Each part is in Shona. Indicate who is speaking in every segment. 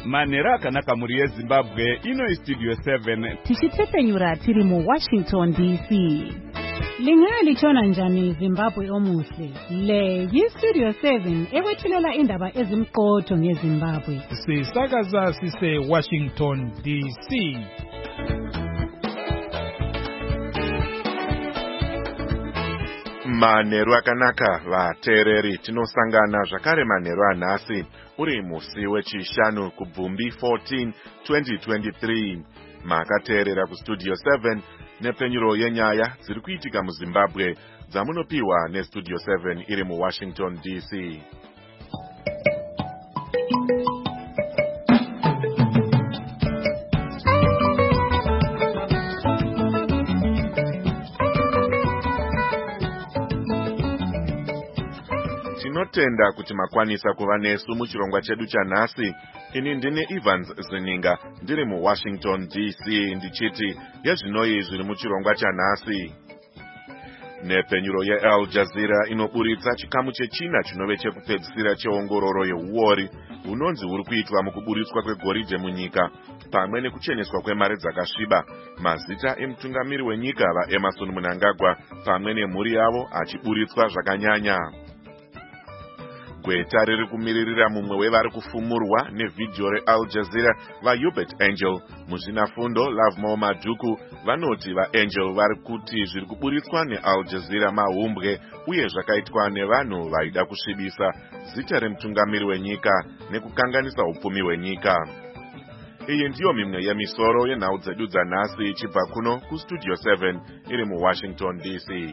Speaker 1: manhero akanaka muri yezimbabwe ino studio 7
Speaker 2: tichitsepenyura tiri muWashington DC. Lingalitshona njani Zimbabwe omuhle? Le yi-Studio 7 ekwethulela indaba ezimqotho ngeZimbabwe.
Speaker 3: Sisakaza sise Washington DC.
Speaker 4: Manhero akanaka vateereri, tinosangana zvakare manhero anhasi uri musi wechishanu kubvumbi 14 2023. Makateerera kustudio 7 nepenyuro yenyaya dziri kuitika muZimbabwe dzamunopiwa nestudio 7 iri muWashington DC. Tinotenda kuti makwanisa kuva nesu muchirongwa chedu chanhasi. Ini ndini Evans Zininga ndiri muWashington DC ndichiti yezvinoi zviri muchirongwa chanhasi. Nepenyuro yeAl Jazeera inoburitsa chikamu chechina chinove chekupedzisira cheongororo yeuori hunonzi huri kuitwa mukuburitswa kwegoridhe munyika pamwe nekucheneswa kwemari dzakasviba. Mazita emutungamiri wenyika vaEmmerson Mnangagwa pamwe nemhuri yavo achiburitswa zvakanyanya. Gweta riri kumiririra mumwe wevari kufumurwa nevhidhiyo reAl Jazeera vaHubert Angel. Muzvinafundo Lovemore Madhuku vanoti vaAngel vari kuti zviri kuburitswa neAl Jazeera mahumbwe uye zvakaitwa nevanhu vaida kusvibisa zita remutungamiri wenyika nekukanganisa upfumi hwenyika. Iyi ndiyo mimwe yemisoro yenhau dzedu dzanhasi ichibva kuno kustudio 7 iri muWashington DC.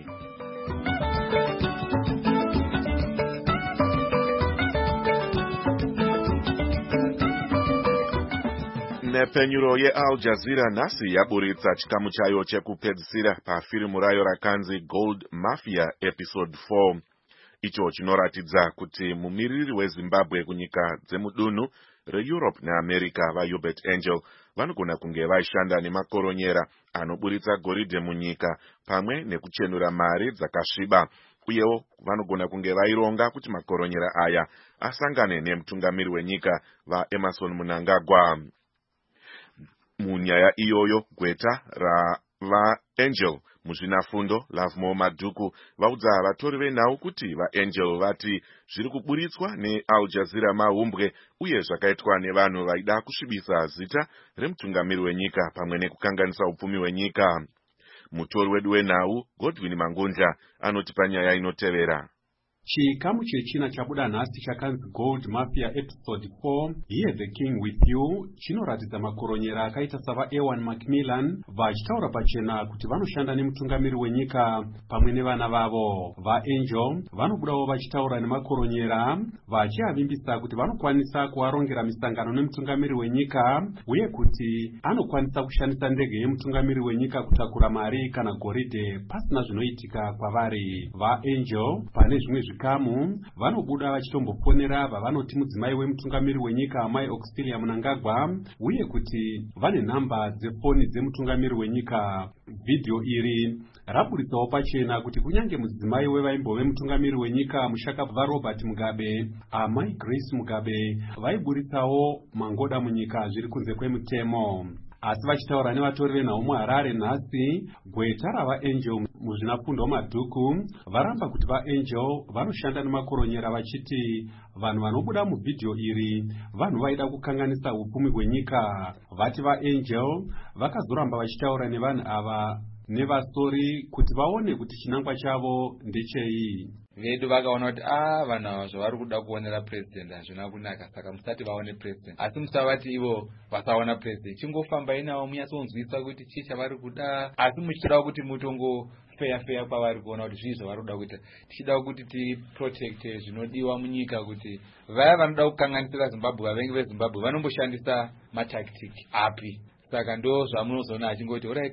Speaker 4: Nepenyuro yeAl Jazeera nhasi yaburitsa chikamu chayo chekupedzisira pafirimu rayo rakanzi Gold Mafia Episode 4. Icho chinoratidza kuti mumiriri weZimbabwe kunyika dzemudunhu reEurope neAmerica vaHubert Angel vanogona kunge vaishanda nemakoronyera anoburitsa goridhe munyika pamwe nekuchenura mari dzakasviba. Uyewo vanogona kunge vaironga kuti makoronyera aya asangane nemutungamiri wenyika vaEmmerson Mnangagwa. Munyaya iyoyo gweta ravaAngel muzvinafundo Lovemore Madhuku vaudza vatori venhau kuti vaAngel vati zviri kuburitswa neAl Jazeera mahumbwe uye zvakaitwa nevanhu vaida kusvibisa zita remutungamiri wenyika pamwe nekukanganisa upfumi hwenyika. Mutori wedu wenhau Godwin Mangundla anoti panyaya inotevera.
Speaker 5: Chikamu chechina chabuda nhasi chakanzi Gold Mafia Episode 4 Hear the King with You chinoratidza makoronyera akaita sava Ewan Macmillan vachitaura pachena kuti vanoshanda nemutungamiri wenyika pamwe nevana vavo. VaAngel vanobudawo vachitaura nemakoronyera vachiavimbisa kuti vanokwanisa kuarongera misangano nemutungamiri wenyika uye kuti anokwanisa kushandisa ndege yemutungamiri wenyika kutakura mari kana goridhe pasina zvinoitika kwavari. VaAngel pane zvimwe zvikamu vanobuda vachitomboponera vavanoti mudzimai wemutungamiri wenyika Mai Auxilia Mnangagwa uye kuti vane nhamba dzefoni dzemutungamiri wenyika. Vhidhiyo iri raburitsawo pachena kuti kunyange mudzimai wevaimbove mutungamiri wenyika mushaka vaRobert Mugabe Mai Grace Mugabe vaiburitsawo mangoda munyika zviri kunze kwemutemo. Asi vachitaura nevatori venhau muHarare nhasi, gweta ravaAngel muzvinafundo Madhuku varamba kuti vaAngel vanoshanda nemakoronyera vachiti vanhu vanobuda muvhidhiyo iri vanhu vaida kukanganisa upfumi hwenyika. Vati vaAngel vakazoramba vachitaura nevanhu ava nevasori kuti vaone kuti chinangwa chavo ndechei.
Speaker 6: Vedu vakaona kuti vanhu ava zvavari kuda kuonera president hazvina kunaka, saka musati vaone president. Asi musavati ivo vasaona president, chingofambai navo munyatsonzwisa kuti chii chavari kuda, asi muchida kuti mutongo feya kwavari kuona kuti zvii zvavari kuda kuita. Tichida kuti tiprotecte zvinodiwa munyika, kuti vaya vanoda kukanganisira Zimbabwe, vavengi veZimbabwe vanomboshandisa matactic api. Saka ndo zvamunozoona achingoti alright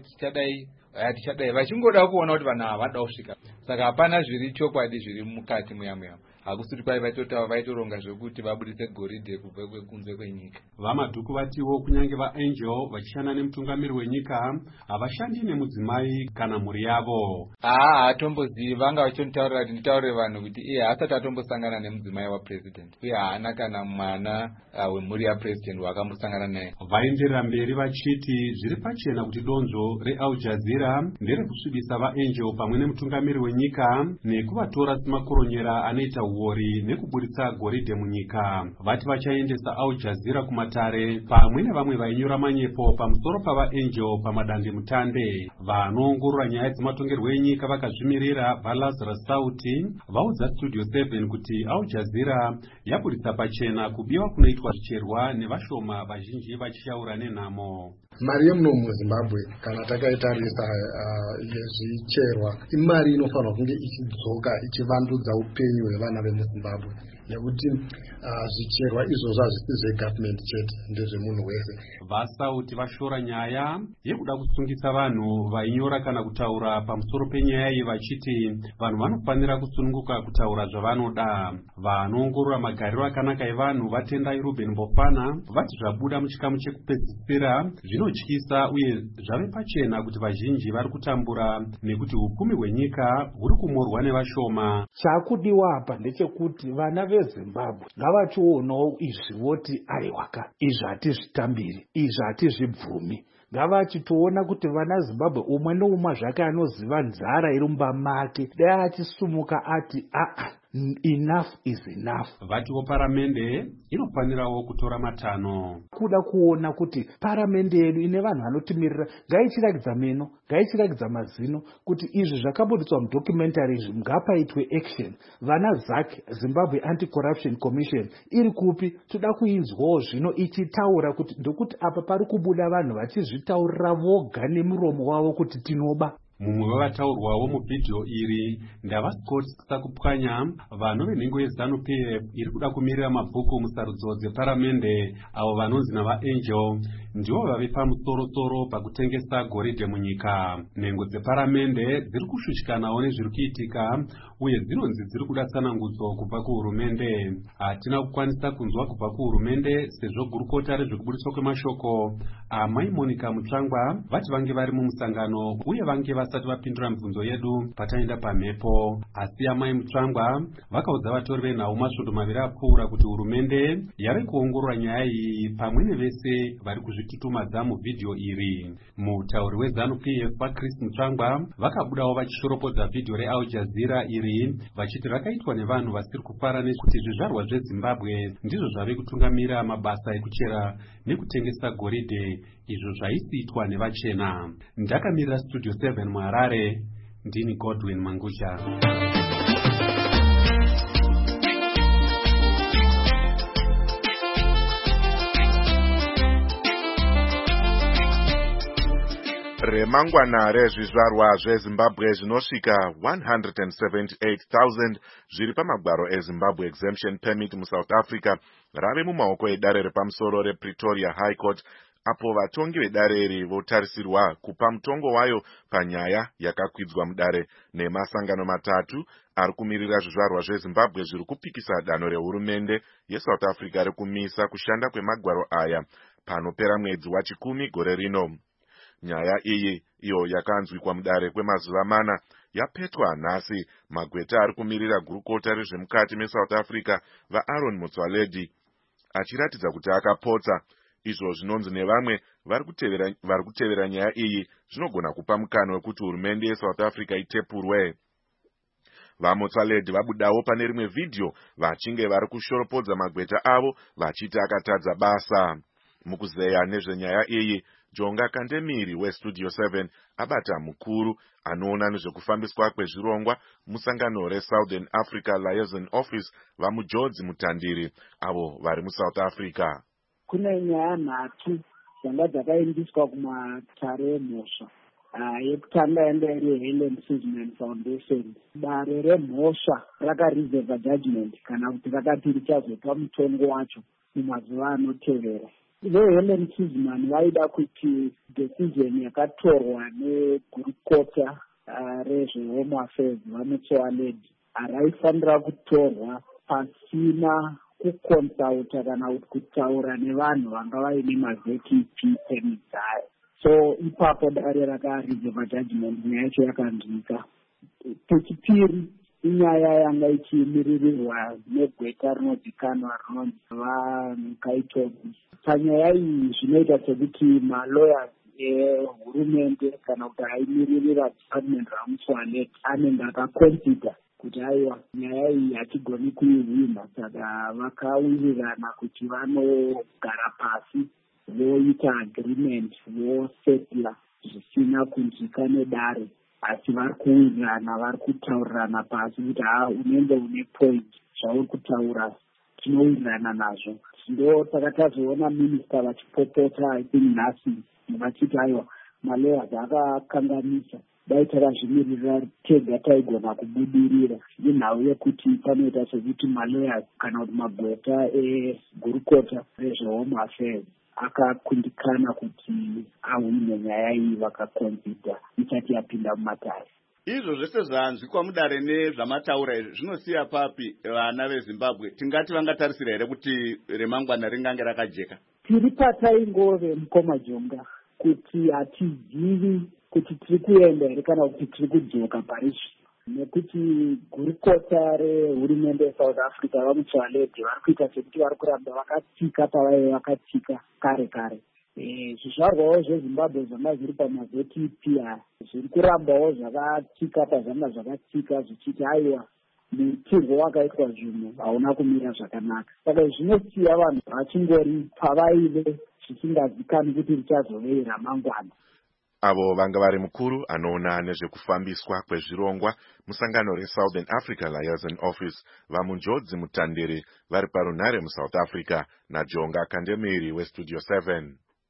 Speaker 6: tichadai vachingoda kuona kuti vanhu ava vanoda kusvika. Saka hapana zviri chokwadi zviri mukati muyamuyamu. hakusi kuti kwai vaitoronga zvekuti vabudise goridhe kubva kunze kwenyika.
Speaker 5: Vamadhuku vatiwo kunyange vaangel vachishanda nemutungamiri wenyika havashandi nemudzimai kana mhuri yavo.
Speaker 6: Hatombozivi, vanga vachonitaurira kuti nditaurire vanhu kuti iye haasati atombosangana nemudzimai wapresident uye haana kana mwana wemhuri yapresident wakambosangana naye.
Speaker 5: Vaenderera mberi vachiti zviri pachena kuti donzvo reAl Jazeera nderekusvibisa vaangel pamwe nemutungamiri wenyika nekuvatora semakoronyera anoita uori nekuburitsa goridhe munyika. Vati vachaendesa Al Jazeera kumatare pamwe nevamwe vainyora manyepo pamusoro pavaangel pamadande mutande. Vanoongorora nyaya dzematongerwo enyika vakazvimirira vaLazarus Sauti vaudza Studio 7 kuti Al Jazeera yaburitsa pachena kubiwa kunoitwa zvicherwa nevashoma vazhinji vachishaura nenhamo.
Speaker 7: Mari yemuno muZimbabwe kana takaitarisa zvicherwa imari inofanirwa kunge ichidzoka ichivandudza upenyu hwevana vemuZimbabwe nekuti zvicherwa izvozvo hazvisi zvegovernment chete ndezvemunhu wese.
Speaker 5: VaSauti vashora nyaya yekuda kusungisa vanhu vainyora kana kutaura pamusoro penyaya iyi vachiti vanhu vanofanira kusununguka kutaura zvavanoda. Vanoongorora magariro akanaka evanhu vatendai Ruben Mbofana vati zvabuda muchikamu chekupedzisira zvinotyisa uye zvave pachena kuti vazhinji vari kutambura nekuti upfumi hwenyika huri kumorwa nevashoma.
Speaker 8: Chakudiwa apa ndechekuti vana veZimbabwe ngavachionawo izvi voti aiwaka izvi hatizvitambiri izvi hatizvibvumi. Ngavachitoona kuti vana Zimbabwe umwe noumwe zvake anoziva nzara iri mumba make dai achisumuka ati enough is enough.
Speaker 5: Vatiwo paramende inofanirawo kutora matano.
Speaker 8: Kuda kuona kuti paramende yedu ine vanhu vanotimirira ngaichirakidza meno ngaichirakidza mazino kuti izvi zvakabudzwa mudocumentary izvi ngapaitwe action. Vana ZAC Zimbabwe Anti-Corruption Commission iri kupi? Toda kuinzwawo zvino ichitaura kuti ndokuti apa pari kubuda vanhu vachizvitaurira voga nemuromo wavo kuti tinoba.
Speaker 5: Mumwe wavataurwawo muvhidhiyo iri ndava Scott Sakupwanya vanhu venhengo yeZANU-PF iri kuda kumirira mabhuku musarudzo dzeparamende avo vanonzi navaangel ndivo vave pamusoro-soro pakutengesa goridhe munyika. Nhengo dzeparamende dziri kushushikanawo nezviri kuitika uye dzinonzi dziri kuda tsanangudzo kubva kuhurumende. Hatina kukwanisa kunzwa kubva kuhurumende sezvo gurukota rezvekubudiswa kwemashoko Amai Monica Mutsvangwa vati vange vari mumusangano uye vange vasati vapindura mibvunzo yedu pataenda pamhepo. Asi Amai Mutsvangwa vakaudza vatori venhau masvondo maviri apfuura kuti hurumende yave kuongorora nyaya iyi pamwe nevese vari kuzvitutumadza muvhidhiyo iri. Mutauri weZANU-PF paChris Mutsvangwa vakabudawo vachishoropodza vhidhiyo reAl Jazeera iri vachiti rakaitwa nevanhu vasiri kufara nekuti zvizvarwa zveZimbabwe ndizvo zvave kutungamira mabasa ekuchera nekutengesa goridhe izvo zvaisiitwa nevachena. Ndakamirira Studio 7 muHarare, ndini Godwin Mangusha.
Speaker 4: Remangwana rezvizvarwa zveZimbabwe zvinosvika 178,000 zviri pamagwaro eZimbabwe Exemption Permit muSouth Africa rave mumaoko edare repamusoro rePretoria High Court, apo vatongi vedare iri votarisirwa kupa mutongo wayo panyaya yakakwidzwa mudare nemasangano matatu ari kumirira zvizvarwa zveZimbabwe zviri kupikisa danho rehurumende yeSouth Africa rekumisa kushanda kwemagwaro aya panopera mwedzi wa10 gore rino. Nyaya iyi iyo yakanzwikwa mudare kwemazuva 4 yapetwa nhasi magweta ari kumirira gurukota rezvemukati meSouth Africa vaAaron Motsoaledi achiratidza kuti akapotsa. Izvo zvinonzi nevamwe vari kutevera nyaya iyi zvinogona kupa mukana wekuti hurumende yeSouth Africa itepurwe. VaMotsoaledi vabudawo pane rimwe vhidhiyo vachinge vari kushoropodza magweta avo vachiti akatadza basa. Mukuzeya nezvenyaya iyi, Jonga Kandemiri weStudio 7 abata mukuru anoona nezvekufambiswa kwezvirongwa musangano reSouthern Africa Liaison Office vamuJodzi Mutandiri avo vari muSouth Africa.
Speaker 9: Kune nyaya nhatu dzanga dzakaendeswa kumatare emhosva. Yekutanga yanga iri Helen Suzman Foundation. Dare remhosva rakareserva judgment kana kuti rakati richazopa mutongo wacho mumazuva anotevera. Helen Suzman vaida kuti decision yakatorwa negurukota rezvehome affairs vaMotsoaledi raifanira kutorwa pasina kukonsulta kana kutaura nevanhu vanga vaine ma-ZTP permit dzayo. So ipapo dare rakareserva judgment nyaya yacho yakanzwika. Pechipiri inyaya yanga ichimirirwa negweta rinozikanwa rinonzi vaNkaitobi. Panyaya iyi zvinoita sekuti maloyers ehurumende kana kuti aimiririra department raMutswane anenge akaconsider kuti aiwa nyaya iyi hatigoni kuihwina, saka vakawirirana kuti vanogara pasi voita agreement vosetla zvisina kunzwika nedare, asi vari kuwirirana, vari kutaurirana pasi kuti unenge une point zvauri kutaura tinowirirana nazvo. Ndo saka tazoona minista vachipopota I think nhasi vachiti aiwa malayers akakanganisa, dai takazvimirira tega taigona kubudirira. Inhau yekuti panoita sekuti malayers kana kuti magweta egurukota rezvehome affairs akakundikana kuti ahwine nyaya iyi, vakakonzida isati yapinda mumatare.
Speaker 1: Izvo zvese zvanzwikwa mudare nezvamataura izvi zvinosiya papi vana veZimbabwe? Tingati vangatarisira here kuti remangwana ringange rakajeka?
Speaker 9: Tiri pataingove mukoma jonga kuti hatizivi kuti tiri kuenda here kana kuti tiri kudzoka parichi, nekuti gurukota rehurumende yeSouth Africa vaMutswaledzi vari kuita sekuti vari kuramba vakatsika pavaive vakatsika kare kare. Zvizvarwawo zveZimbabwe zvanga zviri pama-ZTP zviri kurambawo zvakatsika pazvanga zvakatsika zvichiti aiwa mutirwo wakaitwa zvinhu hauna kumira zvakanaka. Saka zvinosiya vanhu vachingori pavaive zvisingazikanwi kuti richazovei ramangwana.
Speaker 4: Avo vanga vari mukuru anoona nezvekufambiswa kwezvirongwa musangano reSouthern Africa Liaison Office vamunjodzi Mutandere vari parunhare muSouth Africa naJonga Kandemiri weStudio 7.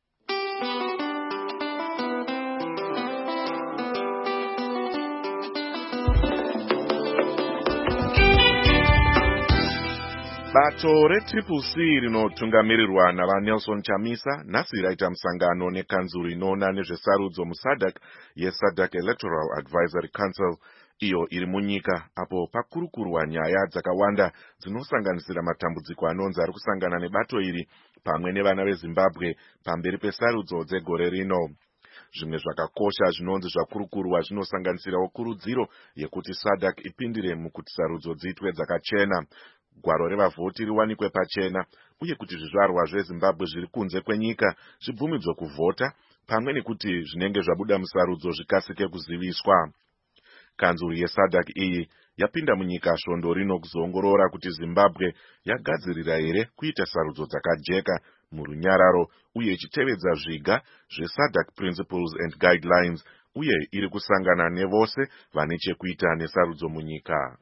Speaker 4: Bato reTCCC rinotungamirirwa navaNelson Chamisa nhasi raita musangano nekanzuru inoona nezvesarudzo muSADC yeSADC Electoral Advisory Council iyo iri munyika, apo pakurukurwa nyaya dzakawanda dzinosanganisira matambudziko anonzi ari kusangana nebato iri pamwe nevana veZimbabwe pamberi pesarudzo dzegore rino. Zvimwe zvakakosha zvinonzi zvakurukurwa zvinosanganisirawo kurudziro yekuti SADC ipindire mukuti sarudzo dziitwe dzakachena, gwaro revavhoti riwanikwe pachena, uye kuti zvizvarwa zveZimbabwe zviri kunze kwenyika zvibvumidzwe kuvhota, pamwe nekuti zvinenge zvabuda musarudzo zvikasike kuziviswa. Kanzuru yeSADC iyi yapinda munyika svondo rino kuzoongorora kuti Zimbabwe yagadzirira here kuita sarudzo dzakajeka murunyararo uye ichitevedza zviga zveSADC Principles and Guidelines, uye iri kusangana nevose vane chekuita nesarudzo munyika.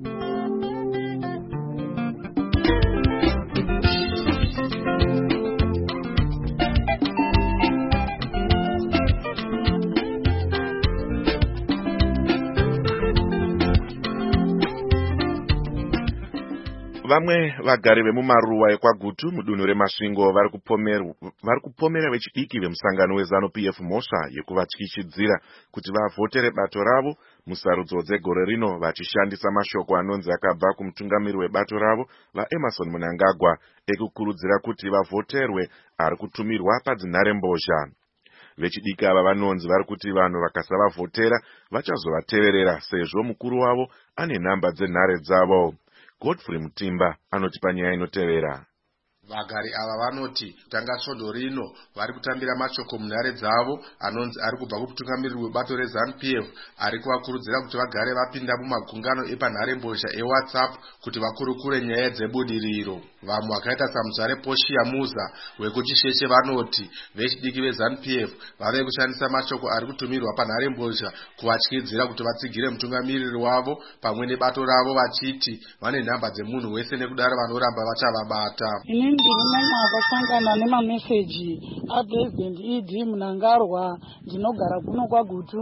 Speaker 4: Vamwe vagari vemumaruwa ekwaGutu mudunhu reMasvingo vari kupomera vechidiki vemusangano weZANU-PF mhosva yekuvatyichidzira kuti vavhotere bato ravo musarudzo dzegore rino vachishandisa mashoko anonzi akabva kumutungamiri webato ravo vaEmmerson Mnangagwa ekukurudzira kuti vavhoterwe ari kutumirwa padzinharembozha. Vechidiki ava vanonzi vari kuti vanhu vakasavavhotera vachazovateverera sezvo mukuru wavo ane nhamba dzenhare dzavo. Godfrey Mutimba anoti panyaya inotevera.
Speaker 10: Vagari ava vanoti tanga svondo rino vari kutambira mashoko munhare dzavo anonzi ari kubva kumutungamiriri webato reZANU-PF ari kuvakurudzira kuti vagare vapinda mumagungano epanharembozha eWhatsApp kuti vakurukure nyaya dzebudiriro. Vamwe vakaita saMuzare Poshia Muza wekuChisheshe vanoti vechidiki veZANU-PF vave kushandisa mashoko ari kutumirwa panharembozha kuvatyidzira kuti vatsigire mutungamiriri wavo pamwe nebato ravo vachiti vane nhamba dzemunhu wese nekudaro vanoramba vachavabata.
Speaker 11: Ndinonanya akasangana nemameseji aPresident ED Mnangagwa, ndinogara kuno kwaGutu,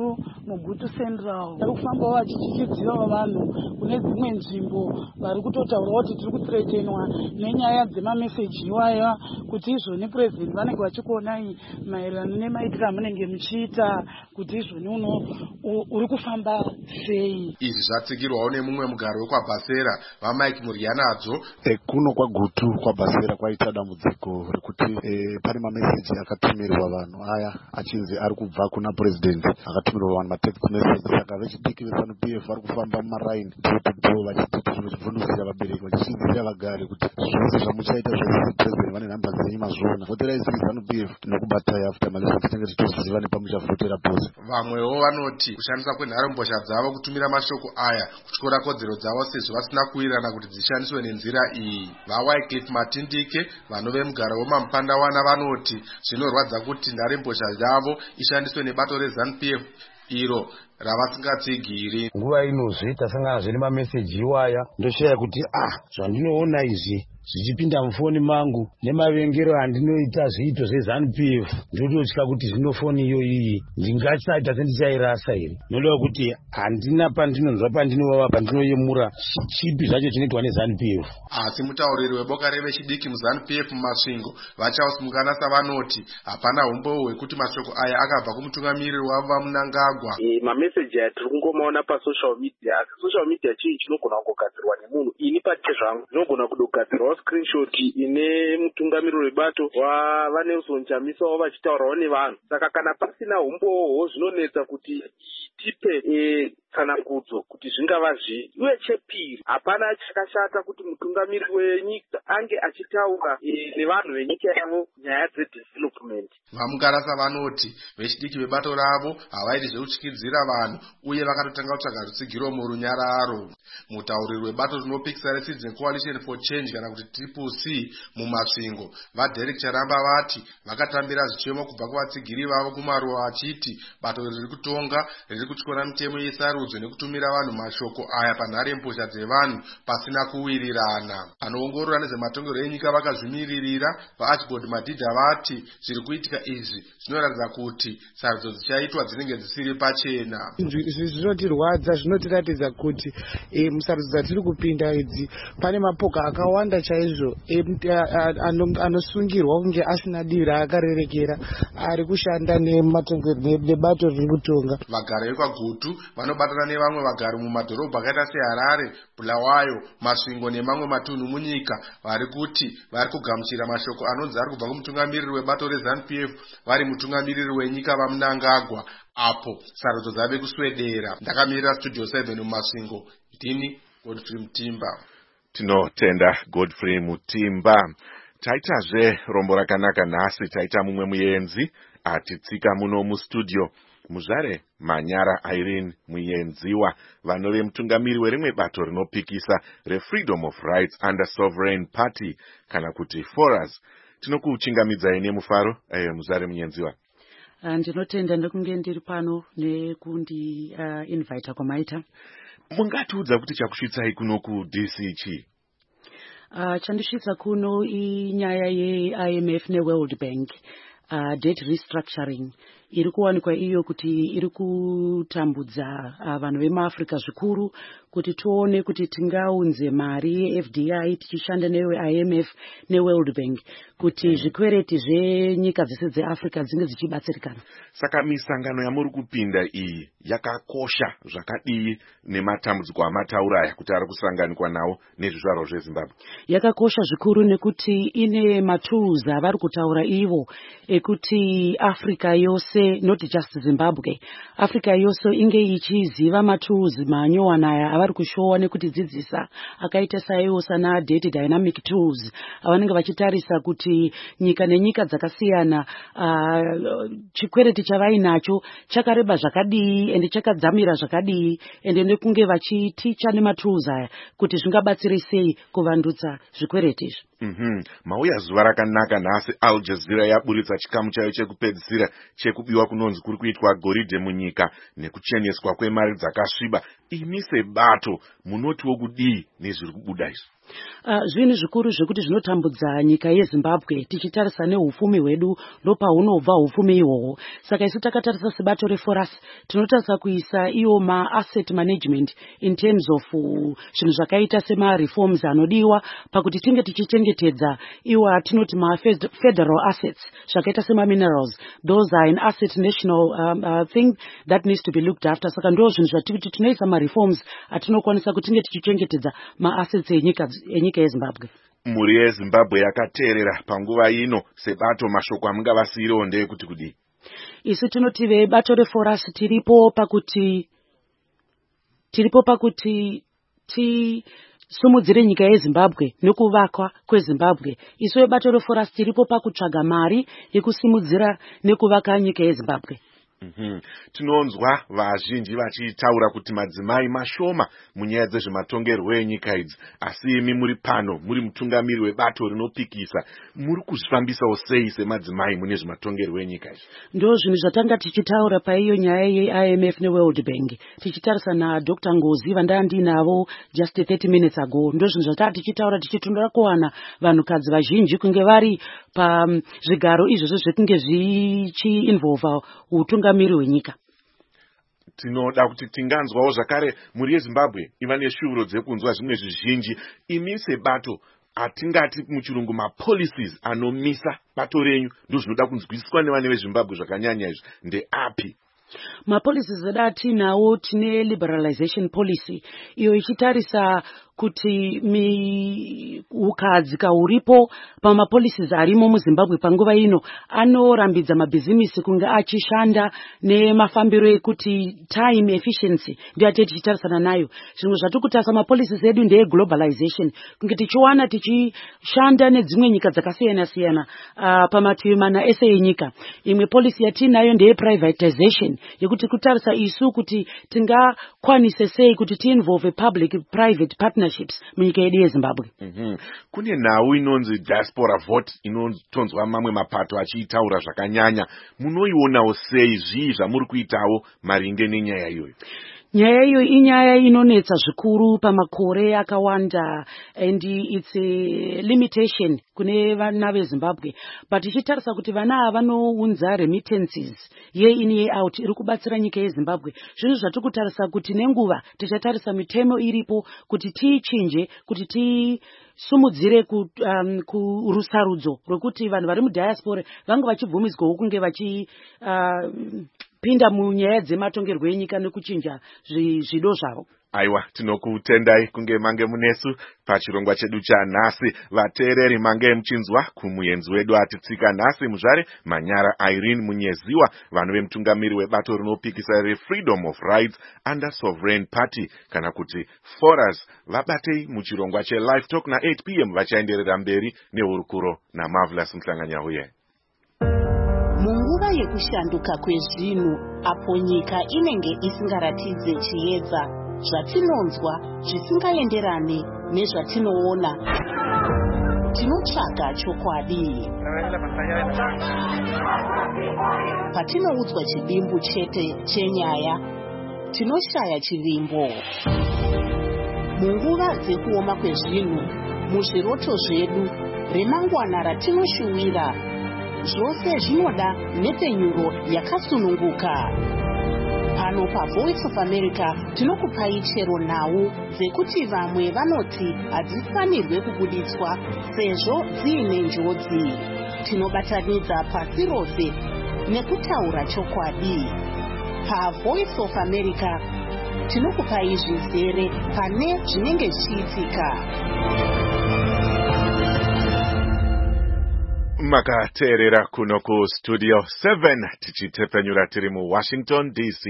Speaker 11: mugutu central vari kufambawo vachichichidziva vanhu kune dzimwe nzvimbo vari kutotaura kuti tiri kuthreatenwa nenyaya dzemameseji iwaya kuti izvoni purezidendi vanenge vachikuonai maererano nemaitiro amunenge muchiita kuti izvoni uri kufamba sei.
Speaker 10: Izvi zvatsigirwawo nemumwe mugaro wekwabhasera vaMike Murianadzo.
Speaker 12: Kuno kwagutu kwabhasera kwaita dambudziko rekuti pane mameseji akatumirwa vanhu aya achinzi ari kubva kuna purezidendi, akatumirwa vanhu matext message. Saka vechidiki veZANU-PF vari kufamba mumaraini door vachititi zvinochibvunzira vabereki vachishingirira vagari kuti zvose zvamuchaita zvese purezidendi vane nhamba dzenyu mazvona. Voterai siri ZANU-PF nekubatai after malizon tinenge tichiziva nepamuchavhotera pose.
Speaker 10: Vamwewo vanoti kushandisa kwenharombozha dzavo kutumira mashoko aya kutyora kodzero dzavo sezvo vasina kuwirirana kuti dzishandiswe nenzira iyi. VaWycliffe Matindike vanove mugaro wemaMupandawana vanoti zvinorwadza kuti nharembozha yavo ishandiswe nebato reZANU-PF iro ravasingatsigiri.
Speaker 13: Nguva inozve tasangana zvene mameseji iwaya ndoshaya kuti zvandinoona izvi zvichipinda mufoni mangu nemavengero andinoita zviito zveZANU-PF ndototya kuti zvino foni iyo iyi ndingasaita sendichairasa here, nodova kuti handina pandinonzwa pandinovava pandinoyemura chipi zvacho chinoitwa neZANU-PF.
Speaker 10: Asi mutauriri weboka revechidiki muZANU-PF mumasvingo vaCharles Muganasa vanoti hapana umbowo hwekuti mashoko aya akabva kumutungamiriri wavo vaMnangagwa.
Speaker 14: Mameseji aya tiri kungomaona pasocial media, asi social media chii chinogona kugadzirwa nemunhu. Ini pachite zvangu ndinogona kudogadzirawo screenshot ine mutungamiriri webato waNelson Chamisa vachitaurawo nevanhu. Saka kana pasina umbowo zvinonetsa kuti tipe tsanangudzo kuti zvingava zvii. Uye chepiri hapana chakashata kuti mutungamiriri wenyika ange achitaura nevanhu venyika yavo nyaya dzedevelopment.
Speaker 10: VaMugarasa vanoti vechidiki vebato ravo havaiti zvekutyidzira vanhu uye vakatotanga kutsvaga rutsigiro murunyararo. Mutauriri webato rinopikisa reCitizen Coalition for Change kana kuti CCC mumasvingo vaDerek Charamba vati vakatambira zvichemo kubva kuvatsigiri vavo kumaruwa vachiti bato riri kutonga riri kutyora mitemo yesarudzo nekutumira vanhu mashoko aya panharembozha dzevanhu pasina kuwirirana. Anoongorora nezvematongero enyika vakazvimiririra vaArchibald Madhidha vati zviri kuitika izvi zvinoratidza kuti sarudzo dzichaitwa dzinenge dzisiri pachena.
Speaker 15: Izvi zvinotirwadza, zvinotiratidza kuti musarudzo dzatiri kupinda idzi pane mapoka akawanda chaizvo anosungirwa kunge asina dii raakarerekera ari kushanda nebato riri kutonga.
Speaker 10: Vagari vekwagutu vanobatana nevamwe vagari mumadhorobha akaita seHarare, Bulawayo, Masvingo nemamwe matunhu munyika vari kuti vari kugamuchira mashoko anonzi ari kubva kumutungamiriri webato reZANU-PF vari mutungamiriri wenyika vaMnangagwa apo sarudzo dzave kuswedera. Ndakamirira Studio 7 mumasvingo, ndini Godfrey Mutimba.
Speaker 4: Tinotenda Godfrey Mutimba. Taitazve rombo rakanaka nhasi, taita mumwe muenzi atitsika muno mustudio. Muzvare Manyara Irene Muyenziwa vanove mutungamiri werimwe bato rinopikisa reFreedom of Rights Under Sovereign Party kana kuti FORAS. Tinokuchingamidzai nemufaro Muzvare Muyenziwa.
Speaker 16: Ndinotenda nekunge ndiri pano nekundi invite kwamaita.
Speaker 4: Mungatiudza kuti chakusvitsai kuno kuDC chii?
Speaker 16: Chandisvitsa kuno inyaya yeIMF neWorld Bank debt restructuring iri kuwanikwa iyo kuti iri kutambudza vanhu vemuAfrica zvikuru, kuti tuone kuti tingaunze mari yeFDI tichishanda neIMF neWorld Bank kuti zvikwereti zvenyika dzese dzeAfrica dzinge dzichibatsirikana.
Speaker 4: Saka misangano yamuri kupinda iyi yakakosha zvakadii nematambudziko amataura aya kuti ari kusanganikwa nawo nezvizvarwa zveZimbabwe?
Speaker 16: Yakakosha zvikuru nekuti ine matools avari kutaura ivo ekuti Africa yose, not just Zimbabwe, Africa yose inge ichiziva matools manyowanaya avari kushowa nekuti dzidzisa akaita saiwo sana data dynamic tools avanenge vachitarisa kuti nyika nenyika dzakasiyana chikwereti chavainacho chakareba zvakadii ende chakadzamira zvakadii ende nekunge vachiticha nematools aya kuti zvingabatsire sei kuvandutsa zvikwereti izvi.
Speaker 4: Mauya zuva rakanaka nhasi Al Jazeera yaburitsa chikamu chayo chekupedzisira chekubiwa kunonzi kuri kuitwa goridhe munyika nekucheneswa kwemari dzakasviba. Imi sebato munotiwo kudii nezviri kubuda izvi?
Speaker 16: Zvinhu zvikuru zvekuti zvinotambudza nyika yeZimbabwe tichitarisa neufumi hwedu ndopahunobva ufumi ihwohwo. Saka isu takatarisa sebato reForus tinotarisa kuisa iyo asset management in terms of zvinhu zvakaita sema-reforms anodiwa pakuti tinge tichichengetedza iwo atinoti federal assets zvakaita sema-minerals. Those are an asset national thing that needs to be looked after. Saka ndo zvinhu zvatikuti tinoisa ma-reforms atinokwanisa kuti tinge tichichengetedza ma-assets enyika yeZimbabwe.
Speaker 4: Mhuri yeZimbabwe yakateerera panguva ino sebato mashoko amungavasiyirewo ndeyekuti kudii?
Speaker 16: Isu tinoti vebato reForus tiripo pakuti tisumudzire nyika yeZimbabwe nekuvakwa kweZimbabwe. Isu vebato reForus tiripo pakutsvaga mari yekusimudzira nekuvaka nyika yeZimbabwe.
Speaker 4: Tinonzwa vazhinji vachitaura kuti madzimai mashoma munyaya dzezvematongerwo enyika idzi, asi imi muri pano muri mutungamiri webato rinopikisa, muri kuzvifambisawo sei semadzimai mune zvematongerwo enyika idzi?
Speaker 16: Ndo zvinhu zvatanga tichitaura paiyo nyaya yeIMF neWorld Bank tichitarisa naDr. Ngozi vandandinavo just 30 minutes ago. Ndo zvinhu zvatanga tichitaura tichitondora kuwana vanhukadzi vazhinji kunge vari pazvigaro izvozvo zvekunge zvichi-involva utungamiri hwenyika.
Speaker 4: Tinoda kuti tinganzwawo zvakare mhuri yeZimbabwe iva neshuviro dzekunzwa zvimwe zvizhinji. Imi sebato atingati muchirungu ma-policies anomisa bato renyu ndozvinoda kunzwisiswa nevane veZimbabwe zvakanyanya izvi ndeapi?
Speaker 16: Ma-policies eda tinawo tine liberalization policy iyo ichitarisa kuti ukadzika uripo pama-policies arimo muZimbabwe panguva ino anorambidza mabhizimisi kunge achishanda nemafambiro ekuti time efficiency ndio atete tichitarisana nayo. Zvimwe zvatukutarisa ma-policies edu ndeye globalization kunge tichiwana tichishanda nedzimwe nyika dzakasiyana-siyana pamativi mana ese enyika. Imwe policy yatinayo ndeye privatization yekuti kutarisa isu kuti tingakwanise sei kuti tiinvolve public private partnerships munyika yedu yeZimbabwe.
Speaker 4: Kune nhau inonzi diaspora vote inotonzwa mamwe mapato achiitaura zvakanyanya. Munoionawo sei zvii zvamuri kuitawo maringe nenyaya iyoyo?
Speaker 16: Nyaya iyo inyaya inonetsa zvikuru pamakore akawanda and it's a limitation kune vana veZimbabwe. But tichitarisa kuti vana vanounza remittances yein year out iri kubatsira nyika yeZimbabwe. Zvinhu zvatikutarisa kuti nenguva tichatarisa mitemo iripo kuti tiichinje kuti tisumudzire kurusarudzo rwekuti vanhu vari mudiaspora vange vachibvumidzwawo kunge pinda munyaya dzematongerwo enyika nekuchinja zvido zvavo.
Speaker 4: Aiwa, tinokutendai kunge mange munesu pachirongwa chedu chanhasi. Vateereri mange muchinzwa kumuenzi wedu atitsika nhasi muzvare Manyara Irene Munyeziwa, vanhu vemutungamiri webato rinopikisa reFreedom of Rights under Sovereign Party kana kuti Forus. Vabatei muchirongwa cheLive Talk na 8 p.m. vachaenderera mberi nehurukuro naMarvelous Mhlanganyauye.
Speaker 17: Munguva yekushanduka kwezvinhu apo nyika inenge isingaratidze chiedza, zvatinonzwa zvisingaenderane nezvatinoona, tinotsvaga chokwadi. Patinoudzwa chivimbo chete chenyaya, tinoshaya chivimbo. Munguva dzekuoma kwezvinhu, muzviroto zvedu, remangwana ratinoshuwira, zvose zvinoda nepenyuro yakasununguka. Pano paVoice of America tinokupai chero nhau dzekuti vamwe vanoti hadzifanirwe kubuditswa sezvo dziine njodzi. Tinobatanidza pasi rose nekutaura chokwadi. PaVoice of America tinokupai zvizere pane zvinenge zvichiitika.
Speaker 4: Makateerera kuno ku Studio 7 tichitepenyura tiri mu Washington DC.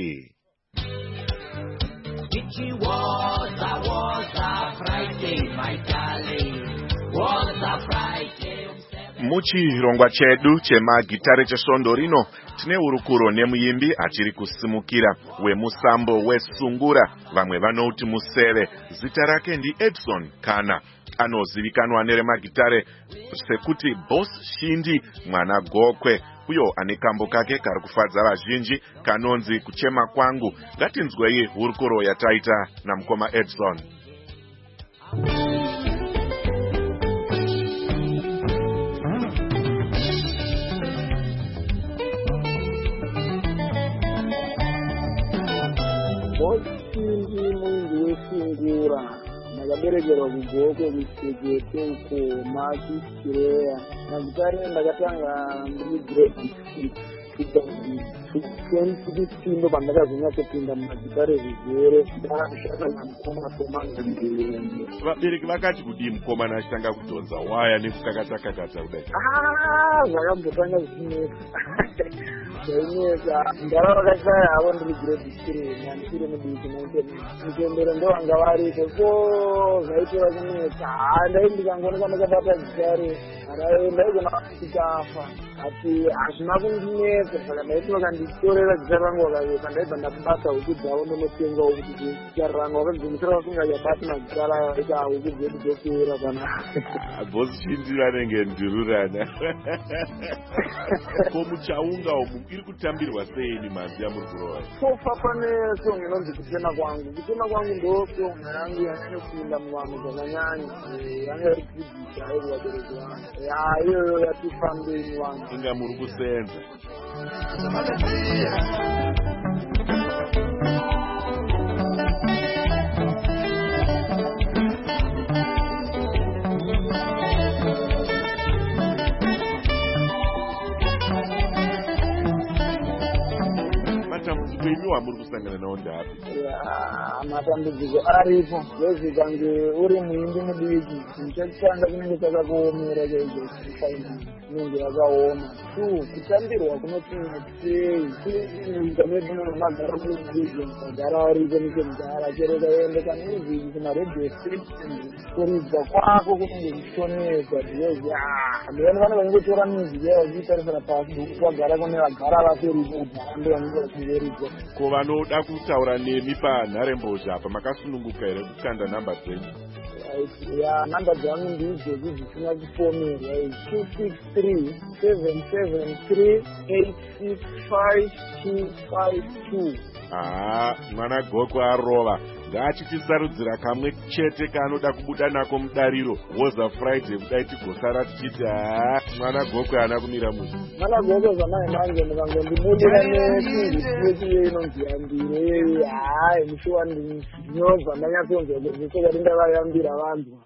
Speaker 4: Muchirongwa chedu chemagitare chesvondo rino tine urukuro nemuimbi achiri kusimukira wemusambo weSungura, vamwe vanouti Museve. Zita rake ndi Edson Kana, anozivikanwa neremagitare sekuti Boss Shindi mwana Gokwe. Uyo ane kambo kake kari kufadza vazhinji kanonzi Kuchema Kwangu. Ngatinzwei hurukuro yataita namukoma Edson.
Speaker 9: Boshindi muindi wesungura ndakaberekerwa kugoko kuchekete uko mati chireya mazitare ndakatanga ndiri grade 2016 ndo pandakazonyatsopinda mumazitare zvigere ndakashanda namukoma tomangaiende.
Speaker 4: Vabereki vakati kudii mukomana achitanga kudhonza waya nekukakata kudai?
Speaker 9: Zvakambotanga zvichinetsa zvainetsa ndara vakashaya havo ndiri grade 3 nandisiri mudiki mutendero ndovanga varipo so zvaitora kunetsa ndai ndikangooneka ndakabata zitare ndaigona kuchikafa asi hazvina kundinetsa saka ndaitoka nditorera zita rangu wakaveka ndaibva ndakubata huku dzavo ndonotengawo kuti zita rangu wakadzomisira vasunga chabati mazita rayo aita huku dzedu dzopera pana
Speaker 4: bosi Shindi vanenge ndururana. Ko muchaunga umu iri kutambirwa sei mimhanzi yamuri kurova?
Speaker 9: Sofa pane song inonzi kuchena kwangu. Kuchena kwangu ndo song yangu yanopinda muvanhu zvakanyanya. Yanga iri kudzidzisa iri vabereki vangu. Iyoyo yatifambeni vangu.
Speaker 4: Inga muri kusenza. Matambudziko muri kusangana nawo ndapi?
Speaker 9: Matambudziko aripo zvezikange uri muimbi mudiki chekutanga kunenge chakakuomera chaizvo kunenge yakaoma. Kutambirwa kunopinda sei kunyika medu magara muziki magara aripo nekemugara chero kaende kamuziki kumaredio station kuridza kwako kunenge kuchoneka ndiyezi ndiyani vane vanongotora muziki yavo vachiitarisana pasi kwagara kune vagara vaperipo kugara ndo vanenge vachiveridza.
Speaker 4: Ko vanoda kutaura nemi panharembozha apa makasununguka here kukanda nhamba dzenyu?
Speaker 9: Nhamba dzangu ndidzo dzisina chipomerwa 263-773-865-252.
Speaker 4: Mwana Goko arova. Ngachitisarudzira kamwe chete kaanoda kubuda nako mudariro Woza Friday kudai tigosara tichiti mwana Goko haana kumira muzi.
Speaker 9: Mwana Goko zvamanje mukangondibudira nechingisi inonzi yambire mushuwa ndinobva ndanyatsonzwa kuti sokati ndavayambira vantu.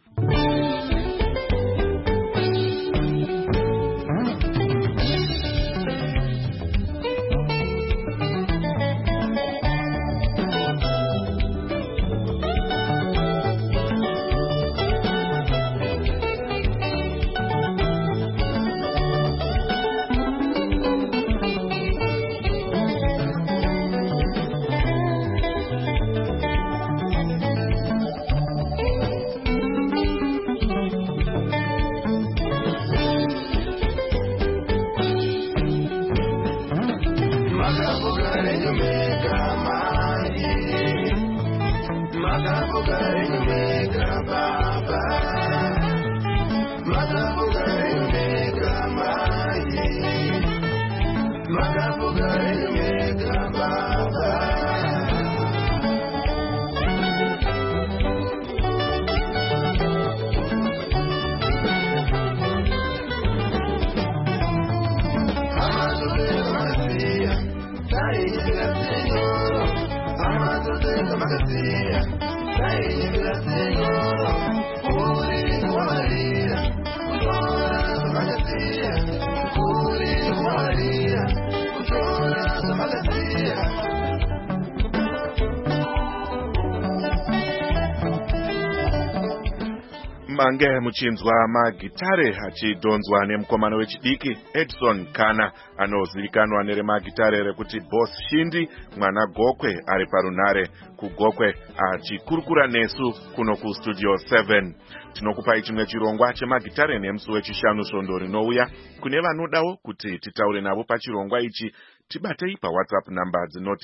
Speaker 4: Mange muchinzwa magitare achidhonzwa nemukomana wechidiki Edson Kana anozivikanwa neremagitare rekuti Boss Shindi. Mwana Gokwe ari parunhare kuGokwe achikurukura nesu kuno kustudio 7. Tinokupai chimwe chirongwa chemagitare nemusi wechishanu svondo rinouya. Kune vanodawo kuti titaure navo pachirongwa ichi tibatei paWhatsApp namba dzinoti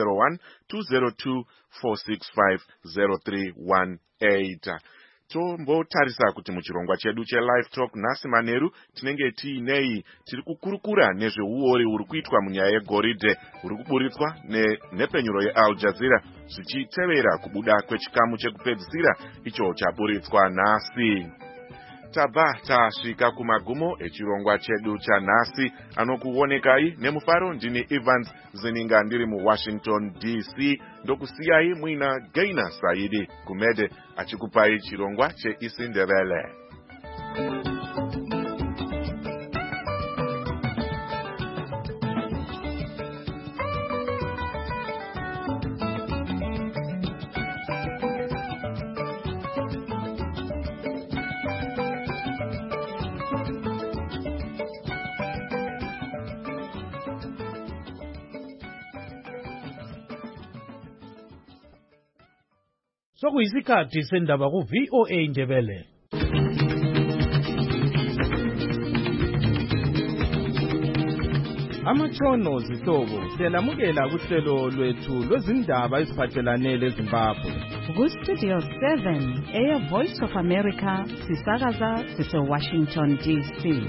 Speaker 4: 001-202-465-0318. Tombotarisa kuti muchirongwa chedu chelive talk nhasi manheru tinenge tiinei. Tiri kukurukura nezveuori uri kuitwa munyaya yegoridhe uri kuburitswa nepenyuro yeAl Jazeera zvichitevera kubuda kwechikamu chekupedzisira icho chaburitswa nhasi. tabva tasvika kumagumo echirongwa chedu chanhasi. Anokuonekai nemufaro ndini Evans Zininga ndiri muWashington DC, ndokusiyai muina Gaina Saidi Kumede achikupai chirongwa cheIsindebele.
Speaker 3: Sokuyisikhathi sendaba ku-VOA Ndebele. Amatshono zihlobo siyalamukela kuhlelo lwethu lwezindaba eziphathelane leZimbabwe.
Speaker 2: Ku-Studio 7 eyeVoice of America sisakaza sise-Washington DC.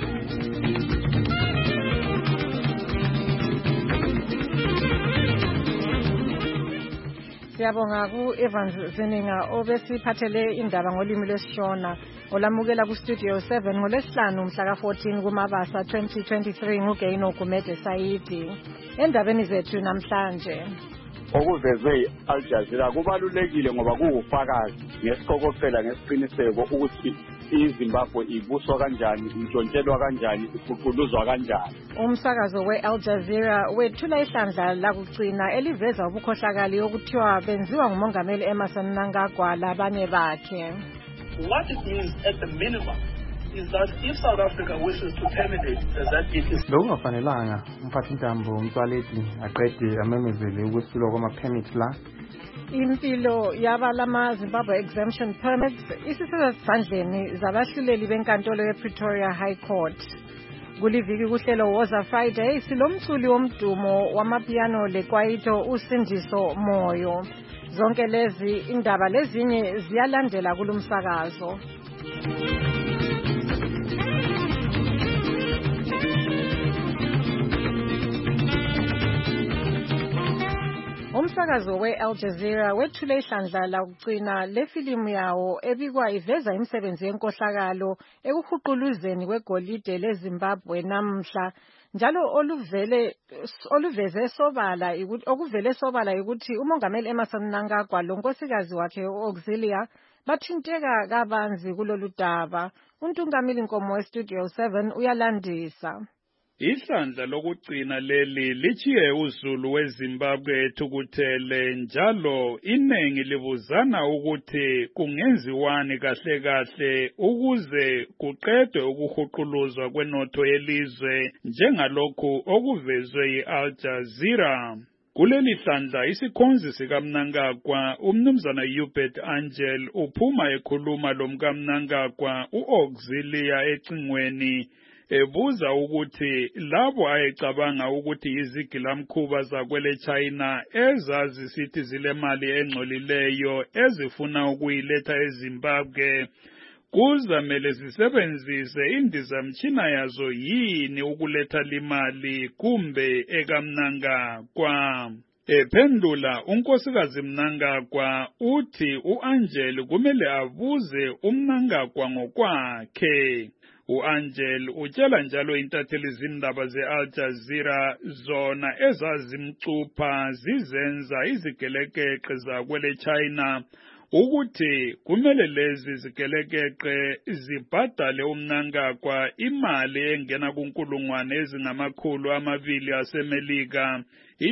Speaker 18: Siyabonga ku-Evans Zininga obesiphathele indaba ngolimi lwesiShona olamukela ku-Studio 7 ngoLwesihlanu mhla ka-14 kuMabasa 2023 nguGaino Gumede Saidi. Endabeni zethu namhlanje
Speaker 19: okuvezwe yi-Al Jazeera kubalulekile ngoba kuwufakazi ngesiqokoqela ngesiqiniseko ukuthi iZimbabwe ibuswa kanjani, intshontshelwa kanjani, ifuquluzwa kanjani.
Speaker 18: Umsakazo we-Al Jazeera wethula ihlandla lakugcina eliveza ubukhohlakali okuthiwa benziwa ngumongameli Emmerson Mnangagwa labanye bakhe.
Speaker 20: What it means at the minimum is that if South Africa wishes to terminate that it is
Speaker 21: lokungafanelanga umphathintambo uMtswaleti aqede amemezele ukwesulwa kwama-permit la.
Speaker 18: Impilo yabalama Zimbabwe exemption permits isisezandleni zabahluleli benkantolo yePretoria High Court. Kuliviki kuhlelo Woza Friday silomculi womdumo wamapiano lekwaito uSindiso Moyo. Zonke lezi indaba lezinye ziyalandela kulumsakazo. Umsakazo we-Al Jazeera wethule ihlandla lakugcina lefilimu yawo ebikwa iveza imisebenzi yenkohlakalo ekuhuquluzeni kwegolide leZimbabwe namhla, njalo okuvele sobala ukuthi umongameli Emmerson Mnangagwa lonkosikazi wakhe u-Auxilia bathinteka kabanzi kulolu daba. Untungameli Nkomo we-Studio 7 uyalandisa.
Speaker 22: Ihlandla lokugcina leli lichiye uZulu weZimbabwe ethukuthele, njalo iningi libuzana ukuthi kungenziwani kahle kahle ukuze kuqedwe ukuhuquluzwa kwenotho yelizwe njengalokhu okuvezwe yi-Al Jazeera. Kuleli hlandla isikhonzi sikaMnangagwa umnumzana Hubert Angel uphuma ekhuluma lomkaMnangagwa u-Auxilia ecingweni ebuza ukuthi labo ayecabanga ukuthi izigilamkhuba zakwele China ezazisithi zilemali engcolileyo ezifuna ukuyiletha eZimbabwe kuzamele zisebenzise indizamtshina yazo yini ukuletha limali kumbe ekaMnangagwa. Ephendula unkosikazi Mnangagwa uthi u-Angel kumele abuze uMnangagwa ngokwakhe. U-Angel utshela njalo intatheli zindaba ze-Al Jazeera zona ezazimcupha zizenza izigelekeqe zakwele China ukuthi kumele lezi zigelekeqe zibhadale uMnangagwa imali engena kunkulungwane ezingama-200 asemelika,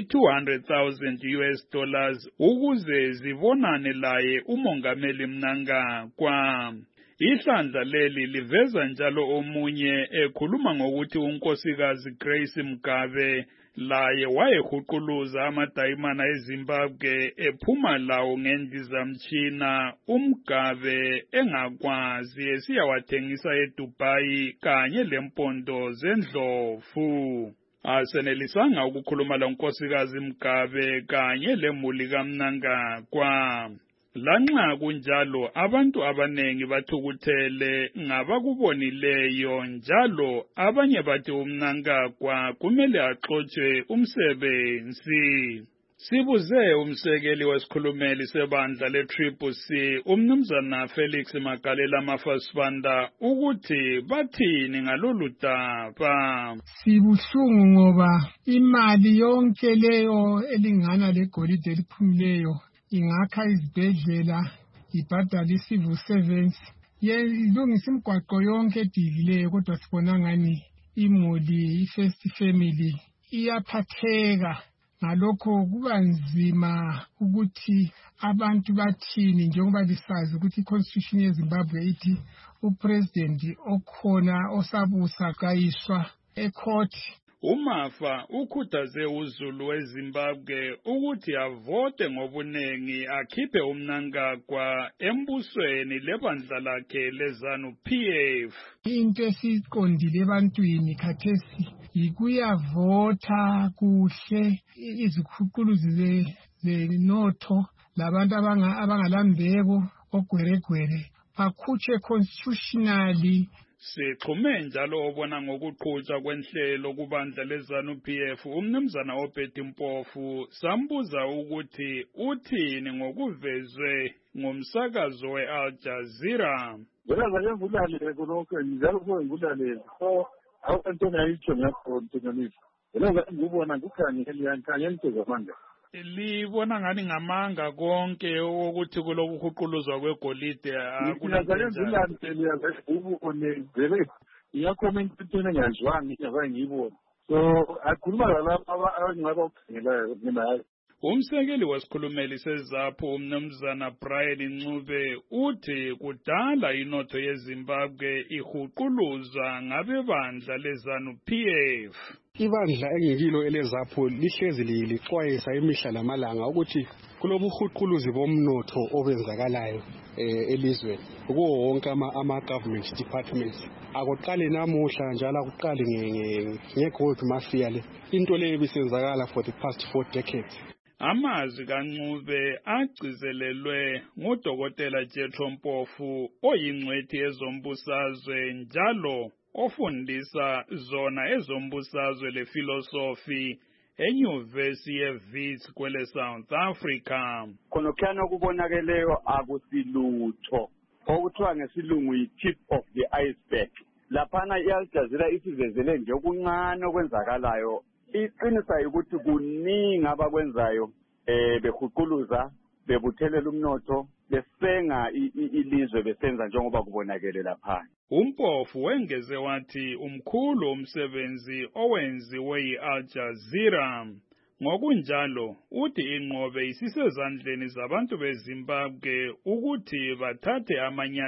Speaker 22: $200,000 ukuze zibonane laye umongameli Mnangagwa. Ihlandla leli liveza njalo omunye ekhuluma ngokuthi unkosikazi Grace Mugabe laye wayehuquluza amadayimana eZimbabwe ephuma lawo ngendizamtshina uMugabe engakwazi esiyawathengisa eDubai kanye lempondo zendlovu. Asenelisanga ukukhuluma lonkosikazi Mugabe kanye lemuli kaMnangagwa. Lanxa kunjalo abantu abanengi bathukuthele ngabakubonileyo, njalo abanye bathi uMnangagwa kumele axotshwe umsebenzi. Sibuze umsekeli wesikhulumeli sebandla le-Triple C umnumzana Felix Magalela Mafasibanda ukuthi bathini ngalolu daba.
Speaker 6: Sibuhlungu ngoba imali yonke leyo elingana legolide eliphumileyo ingakha izibhedlela, ibhadala i-civil servants, ilungisa imigwaqo yonke edikileyo, kodwa sibona ngani imuli, i-first family iyaphatheka. Ngalokho kuba nzima ukuthi abantu bathini njengoba lisazi ukuthi i-constitution yeZimbabwe ithi upresident okhona osabusa kayiswa ecourt.
Speaker 22: uMafa ukhuthaze uZulu weZimbabwe ukuthi avote ngobunengi akhiphe umnangagwa embusweni lebandla lakhe leZANU-PF.
Speaker 6: Into esiqondile ebantwini khathesi yikuyavota kuhle, izikhuquluzi zenotho labantu abangalambeko ogweregwere bakhutshe constitutionally.
Speaker 22: Sixhume njalo obona ngokuqhutshwa kwenhlelo kubandla leZANU-PF umnumzana oBhetty Mpofu sambuza ukuthi uthini ngokuvezwe ngomsakazo we-Al Jazeera.
Speaker 7: Wena ngiyangulale konke njalo ngiyangulale. So awuntona yicho ngakho ntonyanisi. Wena ngibona kukhanya nto zamanga.
Speaker 22: Libona ngani ngamanga konke ukuthi kulokuhuquluzwa kwegolide umsekeli wesikhulumeli seZAPHU umnumzana Brian Ncube uthi kudala inotho yeZimbabwe ihuquluzwa ngabebandla leZANU-PF.
Speaker 23: Ibandla engikilo eleZAPHU lihlezi lixwayisa imihla lamalanga ukuthi kulobuhuquluzi bomnotho obenzakalayo elizweni kuwo wonke ama-government departments. Akuqali namuhla njalo akuqali nge-gold mafia le. Into leyo bisenzakala for the past 4 decades.
Speaker 22: Amazwi kaNcube agcizelelwe nguDokotela Jethro Mpofu oyingcwethi yezombusazwe njalo ofundisa zona ezombusazwe lefilosofi enyuvesi yeWits kwele South Africa.
Speaker 19: Khonokhana okubonakeleyo akusilutho okuthiwa ngesilungu yi-tip of the iceberg. Laphana i-Al Jazeera isivezele nje okuncane okwenzakalayo. Iqinisa ukuthi kuningi abakwenzayo behuquluza bebuthelela umnotho besenga ilizwe besenza njengoba kubonakele lapha.
Speaker 22: Umpofu wengeze wathi umkhulu umsebenzi owenziwe yi-Al Jazeera. Ngokunjalo uthi inqobe isisezandleni zabantu beZimbabwe ukuthi bathathe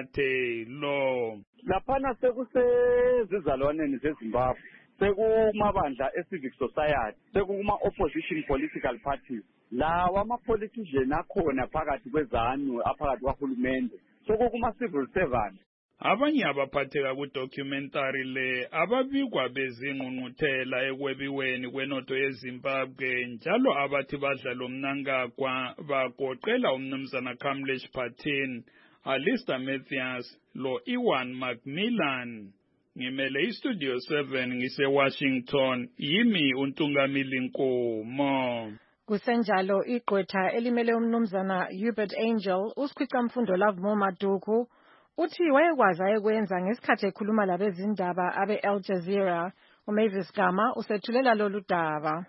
Speaker 22: amanyathelo.
Speaker 19: Laphana sekusezizalwaneni zeZimbabwe, sekumabandla e-civic society, sekuma-opposition political parties. Lawa ama-politician akhona phakathi kwezanu aphakathi kwahulumende, sekukuma-civil servant.
Speaker 22: Abanye abaphatheka ku-documentary le ababikwa bezingqungquthela ekwebiweni kwenotho yeZimbabwe njalo abathi badla lo mnangagwa bagoqela umnumzana Kamlesh Patin, Alistair Matthews lo Ewan Macmillan. Ngimele iStudio 7 ngise-Washington, yimi uNtungamili Nkomo.
Speaker 18: Kusenjalo igqwetha elimele umnumzana Hubert Angel usikhwicamfundo Lovemore Maduku uthi wayekwazi ayekwenza ngesikhathi ekhuluma labezindaba abe-Al Jazeera. uMavis Gama usethulela lolu daba.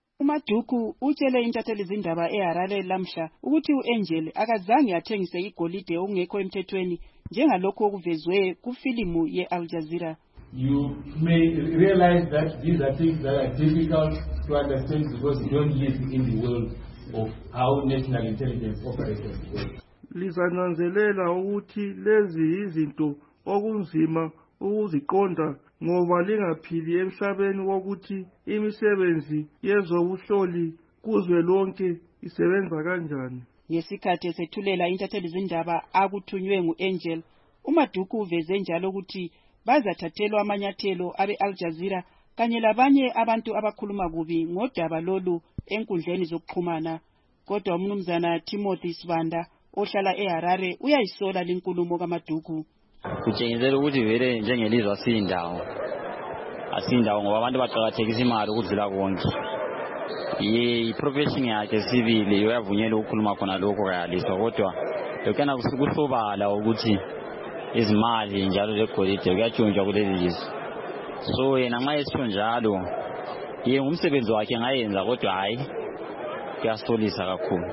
Speaker 24: uMaduku utshele intatheli zindaba eHarare lamhla ukuthi uAngel akazange athengise igolide okungekho emthethweni njengalokho okuvezwe kufilimu ye-Al Jazeera.
Speaker 25: You may realize that these are things that are difficult to understand because you don't live in the world of how national intelligence operates.
Speaker 26: Lizananzelela ukuthi lezi izinto okunzima ukuziqonda ngoba lingaphili emhlabeni wokuthi imisebenzi yezobuhloli kuzwe lonke isebenza kanjani.
Speaker 24: Ngesikhathi esethulela intatheli zindaba akuthunywe nguAngel, uMaduku uveze njalo ukuthi bazathathelwa amanyathelo abe-Al Jazeera kanye labanye abantu abakhuluma kubi ngodaba lolu enkundleni zokuxhumana. Kodwa umnumzana Timothy Sibanda ohlala eHarare uyayisola linkulumo kaMaduku.
Speaker 27: Kutshengisa ukuthi vele njengelizwe asindawo ngoba abantu baqakathekisa imali ukudlula konke. i-profession yakhe sibili uyavunyelwa ukukhuluma khona lokho kuyaliswa kodwa lokana kusobala ukuthi izimali njalo legolide kuyatshontshwa kuleli lizwe. So yena nxa esho njalo ngumsebenzi wakhe ngayenza kodwa hayi kuyasolisa kakhulu.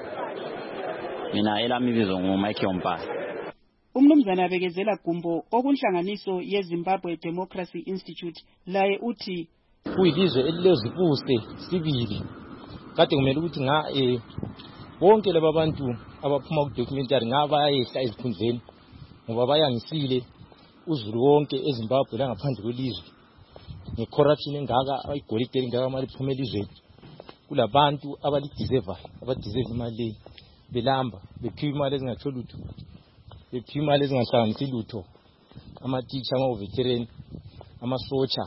Speaker 27: Mina elami ibizo nguMike Yompala.
Speaker 24: Umnumzana abekezela Gumbo okunhlanganiso yeZimbabwe Democracy Institute laye uthi
Speaker 1: kuyilizwe elilezibuse sibili kade kumele ukuthi bonke laba bantu abaphuma ku documentary ngabayehla ezikhundleni ngoba bayangisile uzulu wonke eZimbabwe langaphandle kwelizwe ngecorruption engaka igolide engaka mali phuma elizweni. Kulabantu abalideserve imali belamba bephiwa imali ezingatholi lutho, bephiwa imali ezingahlanganisi lutho, ama-teacher, ama-veteran, ama-socha,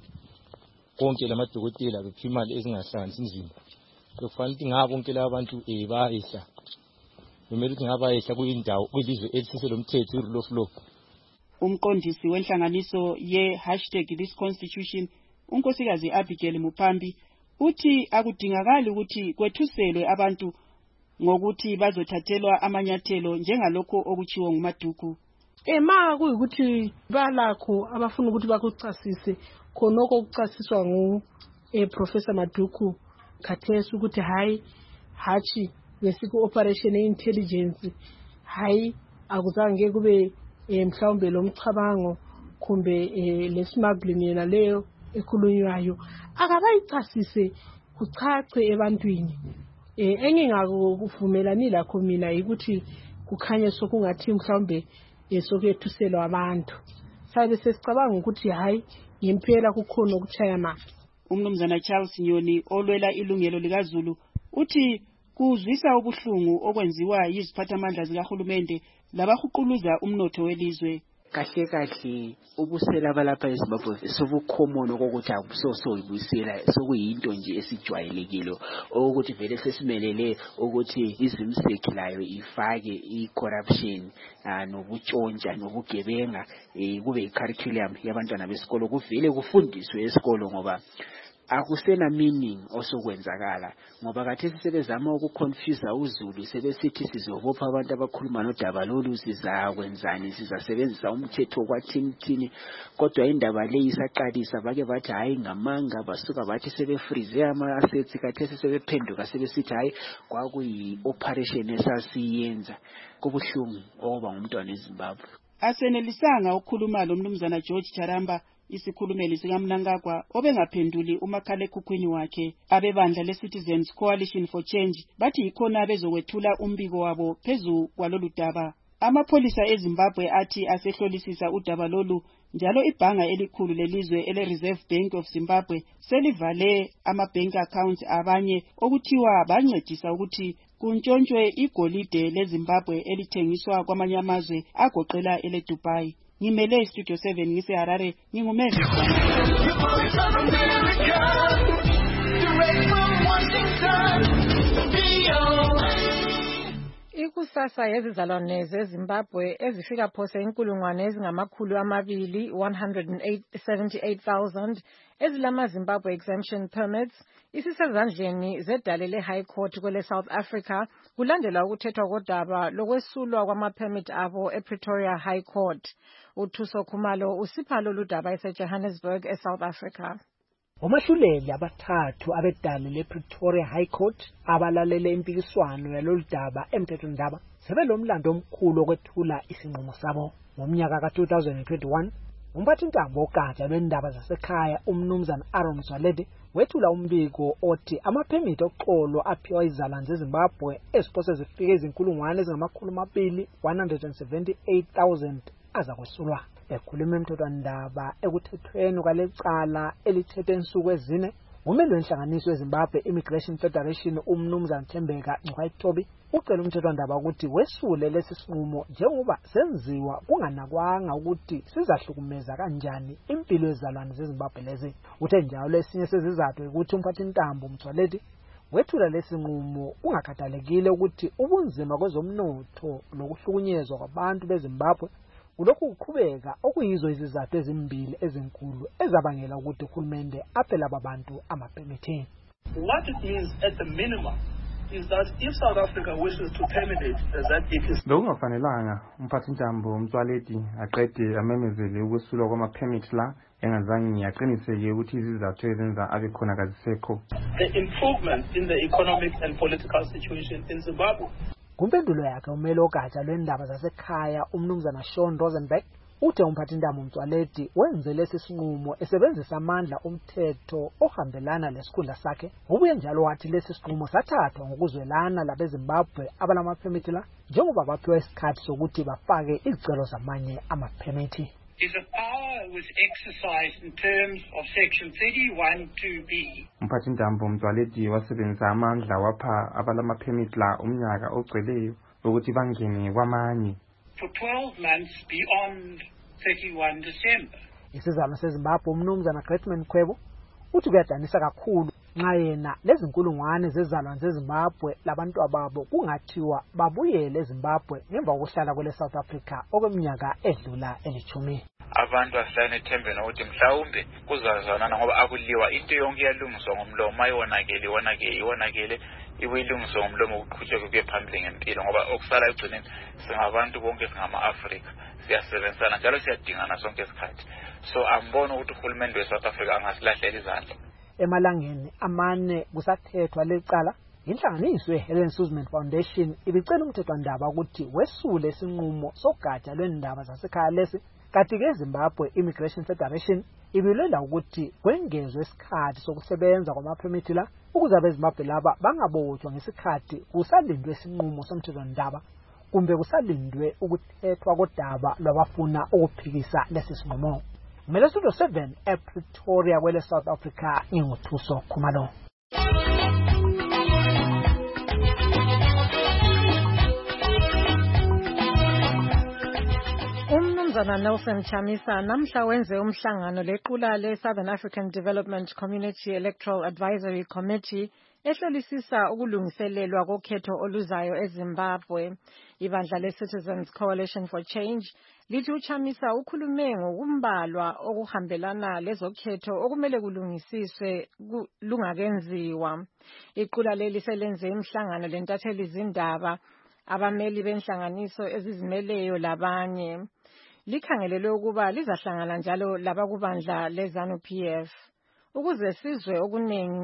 Speaker 1: konke lamadokotela bephiwa imali ezingahlanganisi nzima. Kufanele ukuthi ngabo bonke laba bantu bayehla, kumele ukuthi ngabayehla kuyindawo kwilizwe eliseselomthetho i-rule of law.
Speaker 24: Umqondisi wenhlanganiso ye#ThisConstitution unkosikazi Abigail Mupambi uthi akudingakali ukuthi kwethuselwe abantu ngokuthi bazothathelwa amanyathelo njengalokho okuchiwo nguMaduku.
Speaker 6: Ma kuyikuthi balakho abafuna ukuthi bakuchasise khonoko ukuchasiswa Professor Maduku khathesi ukuthi hachi ngesiku operation intelligence akuzange kube mhlawumbe lo mchabango kumbe lesmuggling yena leyo ekhulunywayo akabayichasise kuchache ebantwini. Engingakuvumelani lakho mina ukuthi kukhanye sokungathi mhlawumbe sokuyethuselwa abantu. Sabe sesicabanga ukuthi ngempela kukhona ukuchayana.
Speaker 24: Umnumzana Charles Nyoni olwela ilungelo likaZulu uthi kuzwisa ubuhlungu okwenziwa yiziphathamandla zikahulumende labahuquluza umnotho welizwe.
Speaker 5: Kahle ubusela balapha eZimbabwe sobukhomono kokuthi ibusela sokuyinto nje esijwayelekile ukuthi vele sesimelele ukuthi izimseki layo ifake i-corruption nobutshontsha nobugebenga kube i-curriculum yabantwana besikolo kuvele kufundiswe esikolo ngoba akusena meaning osokwenzakala ngoba kathesi sebezama ukuconfuse uZulu sebesithi sizobopha abantu abakhuluma nodaba lolu sizakwenzani sizasebenzisa umthetho kwathini kodwa indaba le isaqalisa bake bathi ngamanga basuka bathi sebefreeze ama-assets kathesi sebephenduka sebesithi kwakuyi operation esasiyenza kubuhlungu oba ngumntwana eZimbabwe.
Speaker 24: Asenelisanga ukukhuluma lo mnumzana George Charamba isikhulumeli sikaMnangagwa obengaphenduli umakhalekhukhwini wakhe. Abebandla le-Citizens Coalition for Change bathi ikhona bezokwethula umbiko wabo phezu kwalolu daba. Amapholisa eZimbabwe athi asehlolisisa udaba lolu njalo ibhanga elikhulu lelizwe ele-Reserve Bank of Zimbabwe selivale ama-bank accounts abanye okuthiwa bancedisa ukuthi kuntshontshwe igolide leZimbabwe elithengiswa kwamanye amazwe agoqela ele-Dubai. Ngimele Studio 7 ngiseHarare ngingumezi.
Speaker 18: Ikusasa yezizalwane zeZimbabwe ezifika phose inkulungwane ezingamakhulu amabili 178,000 ezilama Zimbabwe exemption permits isisezandleni zedale le-High Court kwele South Africa kulandela ukuthethwa kodaba lokwesulwa kwama-permit abo ePretoria High Court. Uthuso Khumalo usipha lolu daba eseJohannesburg eSouth Africa.
Speaker 8: Omahluleli abathathu abedale lePretoria High Court abalalele impikiswano yalolu daba emthethwandaba sebelomlando omkhulu okwethula isinqumo sabo. Ngomnyaka ka-2021 umphathintambo ogatsha lwendaba zasekhaya umnumzana Aaron Mzwaledi wethula umbiko othi amaphemiti oxolo aphiwa izizalwane zeZimbabwe eziphose zifike izinkulungwane ezingamakhulu amabili 178,000 azakwesulwa. Ekhuluma emthethwandaba ekuthethweni kwalecala elithethe insuku ezine, umeli wenhlanganiso yeZimbabwe Immigration Federation umnumzana Thembeka Nxwayitobi ucela umthethwandaba ukuthi wesule lesi sinqumo njengoba senziwa kunganakwanga ukuthi sizahlukumeza kanjani impilo yezizalwane zeZimbabwe lezi. Uthe njalo esinye sezizathu ukuthi umphathintambo Mzwaledi wethula lesi nqumo kungakhathalekile ukuthi ubunzima kwezomnotho lokuhlukunyezwa kwabantu beZimbabwe ulokhu kuqhubeka okuyizo izizathu ezimbili ezinkulu ezabangela ukuthi uhulumende aphela abantu amaphemithi.
Speaker 20: What it means at the minimum is that if South Africa wishes to terminate the ZEP,
Speaker 21: bekungafanelanga umphathintambo uMtswaledi aqede amemezele ukwesulwa kwama-permit la engazange aqiniseke ukuthi izizathu ezenza abe khona kazisekho.
Speaker 20: The improvement in the economic and political situation in Zimbabwe.
Speaker 8: Kumpendulo yakhe umelo ogatsha lwendaba zasekhaya umnumzana Shaun Rosenberg uthe umphathintambo uMtswaledi wenze lesi sinqumo esebenzisa amandla omthetho ohambelana lesikhundla sakhe. Ubuye njalo wathi lesi sinqumo sathathwa ngokuzwelana labeZimbabwe abalama-permit la njengoba baphiwe isikhathi sokuthi bafake izicelo zamanye ama-permit.
Speaker 10: Is a power was exercised in terms of section 31(2)(b).
Speaker 21: Umphathintambo uMtswaledi wasebenzisa amandla wapha abalama-permit la umnyaka ogcweleyo ukuthi bangene kwamanye
Speaker 10: for 12 months beyond 31 December.
Speaker 8: Isizalwa seZimbabwe umnumzana Gretman Khwebo uthi kuyadanisa kakhulu nxa yena lezinkulungwane zezizalwane zeZimbabwe labantu ababo kungathiwa babuyele eZimbabwe ngemva kokuhlala kwele South Africa okweminyaka edlula 10.
Speaker 11: Abantu asayine ethembeni ukuthi mhlawumbe kuzazanana ngoba akuliwa into yonke iyalungiswa ngomlomo ayonakele ibuyilungiswa ngomlomo ukuqhubeka kuye phambili ngempilo ngoba okusala egcineni singabantu bonke singama-Afrika siyasebenzisana njalo siyadingana sonke isikhathi. So ambona ukuthi uhulumende we-South Africa angasilahlela izandla.
Speaker 8: Emalangeni amane kusathethwa lecala inhlanganiso yeHelen Suzman Foundation ibicela umthethwandaba ukuthi wesule isinqumo sogatsha lwendaba zasekhaya lesi. Kanti-ke eZimbabwe Immigration Federation ibilela ukuthi kwengezwe isikhathi sokusebenza kwama-permit la ukuze abeZimbabwe laba bangabotshwa ngesikhathi kusalindwe isinqumo somthethwandaba kumbe kusalindwe ukuthethwa kodaba lwabafuna ukuphikisa lesi sinqumo. Kumele Studio 7 ePretoria kwele South Africa nginguthuso Khumalo.
Speaker 18: Umnumzana Nelson Chamisa namhla wenze umhlangano lequla le-Southern African Development Community Electoral Advisory Committee ehlolisisa ukulungiselelwa kokhetho oluzayo eZimbabwe. Ibandla le-Citizens Coalition for Change lithi uChamisa ukhulume ngokumbalwa okuhambelana lezokhetho okumele kulungisiswe lungakenziwa. Iqula leli selenze imhlangano lentatheli izindaba abameli benhlanganiso ezizimeleyo labanye. Likhangelelwe ukuba lizahlangana njalo labakubandla leZANU-PF ukuze sizwe okuningi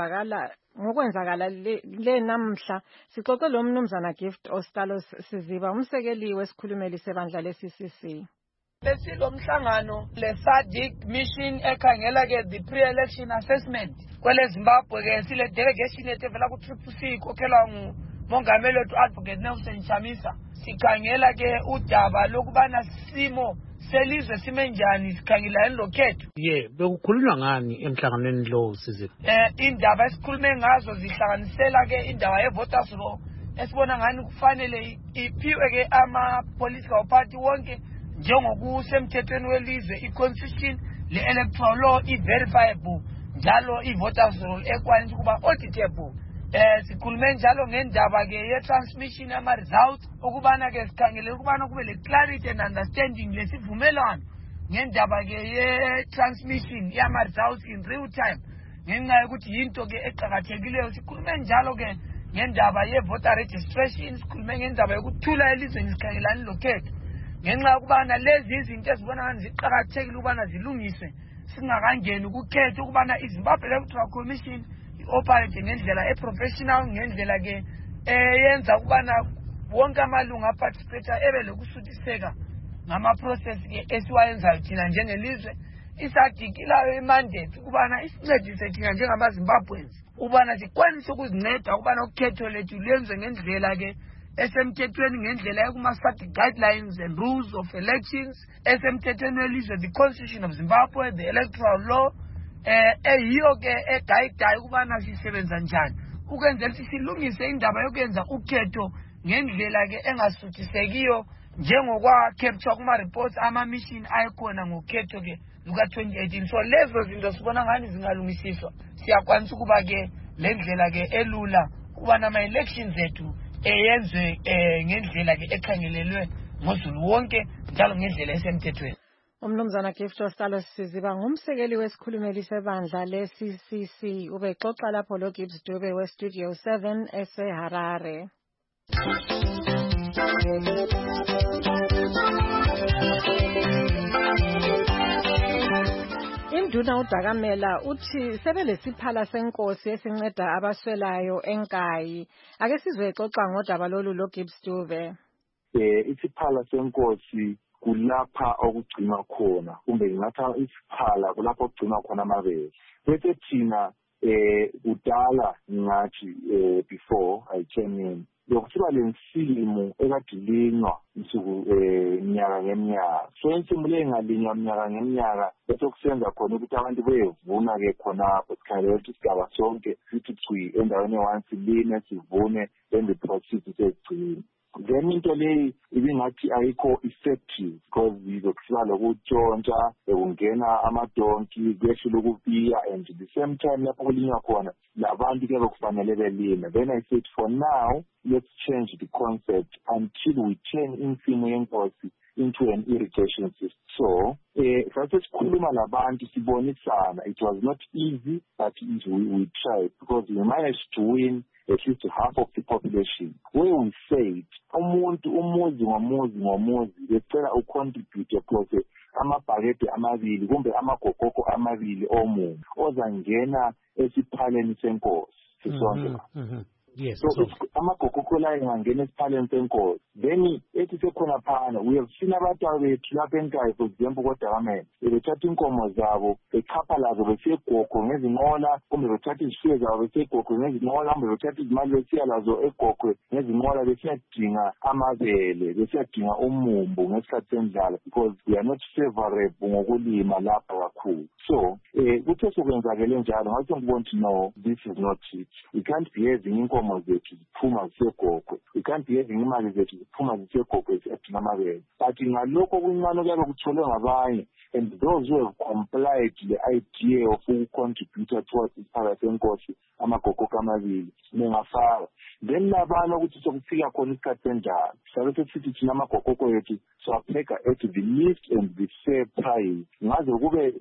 Speaker 18: ngokwenzakala le namhla. Sixoxe lo mnumzana Gift Ostalos Siziba umsekeli wesikhulumeli sebandla le-CCC.
Speaker 12: Besilomhlangano le-SADC mission ekhangela ke the pre-election assessment kwele Zimbabwe ke sile delegation etevela ku CCC kokhelwa ngumongameli wethu Advocate Nelson Chamisa. Sikhangela ke udaba lokubana simo selizwe simenjani sikhangelani lokhetho.
Speaker 3: Bekukhulunywa ngani emhlanganweni lo Siziba?
Speaker 12: Indaba esikhulume ngazo zihlanganisela ke indaba ye-voters law esibona ngani kufanele iphiwe ke ama-political party wonke njengokusemthethweni welizwe i-constitution le-electoral law i-verifiable njalo i-voters law ekwanisa ukuba auditable. Sikhulume njalo ngendaba ke ye-transmission yama-results ukubana ke sikhangele ukubana kube le-clarity and understanding lesivumelwano ngendaba ke ye-transmission yama-results in real time ngenxa yokuthi yinto ke eqakathekileyo. Sikhulume njalo ke ngendaba ye-voter registration, sikhulume ngendaba yokuthula elizweni sikhangelani lokhetho ngenxa yokubana lezi izinto ezibona ngani ziqakathekile ukubana zilungiswe singakangeni ukukhetha ukubana iZimbabwe Electoral Commission operate ngendlela e-professional ngendlela ke eyenza ukubana wonke amalungu aparticipate ebe lokusuthiseka ngama-process ke esiwayenzayo thina njengelizwe. I-SADC ilayo imandate ukubana isincedise thina njengamaZimbabweans ukubana sikwanise ukuzinceda ukubana ukhetho lethu lwenze ngendlela ke esemthethweni ngendlela yokuma-SADC guidelines and rules of elections esemthethweni welizwe, the constitution of Zimbabwe, the electoral law eyiyo ke egayidayo ukubana sisebenza njani ukwenzela ukuthi silungise indaba yokwenza ukhetho ngendlela ke engasuthisekiyo njengokwa-capture kuma-reports ama-mission ayekhona ngokhetho ke luka-2018. So lezo zinto sibona ngani zingalungisiswa siyakwanisa ukuba ke le ndlela ke elula ukubana ama-elections ethu eyenzwe ngendlela ke ekhangelelwe ngozulu wonke njalo ngendlela esemthethweni.
Speaker 18: Umnumzana Gift Ostalo Siziba ngumsekeli wesikhulumeli sebandla le-CCC ubexoxa lapho lo Gibbs Dube we-Studio 7 eseHarare. Induna uDakamela uthi sebelesiphala senkosi esinceda abaswelayo enkayi. Ake sizwe exoxa ngodaba lolu lo Gibbs Dube.
Speaker 4: Isiphala senkosi kulapha okugcinwa khona kumbe ngingathi isiphala kulapha okugcinwa khona amabele. Bese thina kudala ngathi before I came in lokusiba lensimo ekadilinywa insuku minyaka ngeminyaka. So insimu le ngalinywa minyaka ngeminyaka bese kusenza khona ukuthi abantu bevuna ke khonapho sikhalela ukuthi sigaba sonke sithi cwi endaweni ewansi line sivune then the process isigcina. Then into le ibingathi ayikho effective because izokusiba lokutshontsha ekungena amadonki kuyeshila ukubiya and at the same time lapho kulinywa khona labantu ke bekufanele belime. Then I said for now let's change the concept until we turn insimo yenkosi into an irrigation system. So sathi sikhuluma labantu sibonisana. It was not easy but we tried because we managed to win at least half of the population. Where we said, umuzi ngomuzi becela ucontribute because amabhakede amabili kumbe amagogoko amabili omuntu ozangena esiphaleni senkosi sisonke.
Speaker 3: Yes.
Speaker 4: So amagogoko la engangena esiphaleni senkosi. Then ethi sekhona phana we have seen abantu abethu lapha enkayi for example koDakamela bethatha inkomo zabo bekhapha lazo besegogo ngezinqola kumbe bethatha izifuyo zabo besegogo ngezinqola kumbe bethatha izimali besiya lazo egogwe ngezinqola besiyadinga amabele besiyadinga umumbu ngesikhathi sendlala because we are not favorable ngokulima lapha kakhulu. So kuthe sokwenzakele njalo ngathi ngibona ukuthi no, this is not it. We can't be having inkomo zethu ziphuma zisegogwe. We can't be having imali zethu ziphuma zisegogwe ziyadinga amabele. But ngalokho kuncane kuyabe kutholwe ngabanye and those who have complied the idea of contributor towards isiphala senkosi amagogoko amabili ningafaka. Then labana ukuthi sokufika khona isikhathi senjalo sabe sithi thina amagogoko yethu siwapheka at the least and the fair price ngaze kube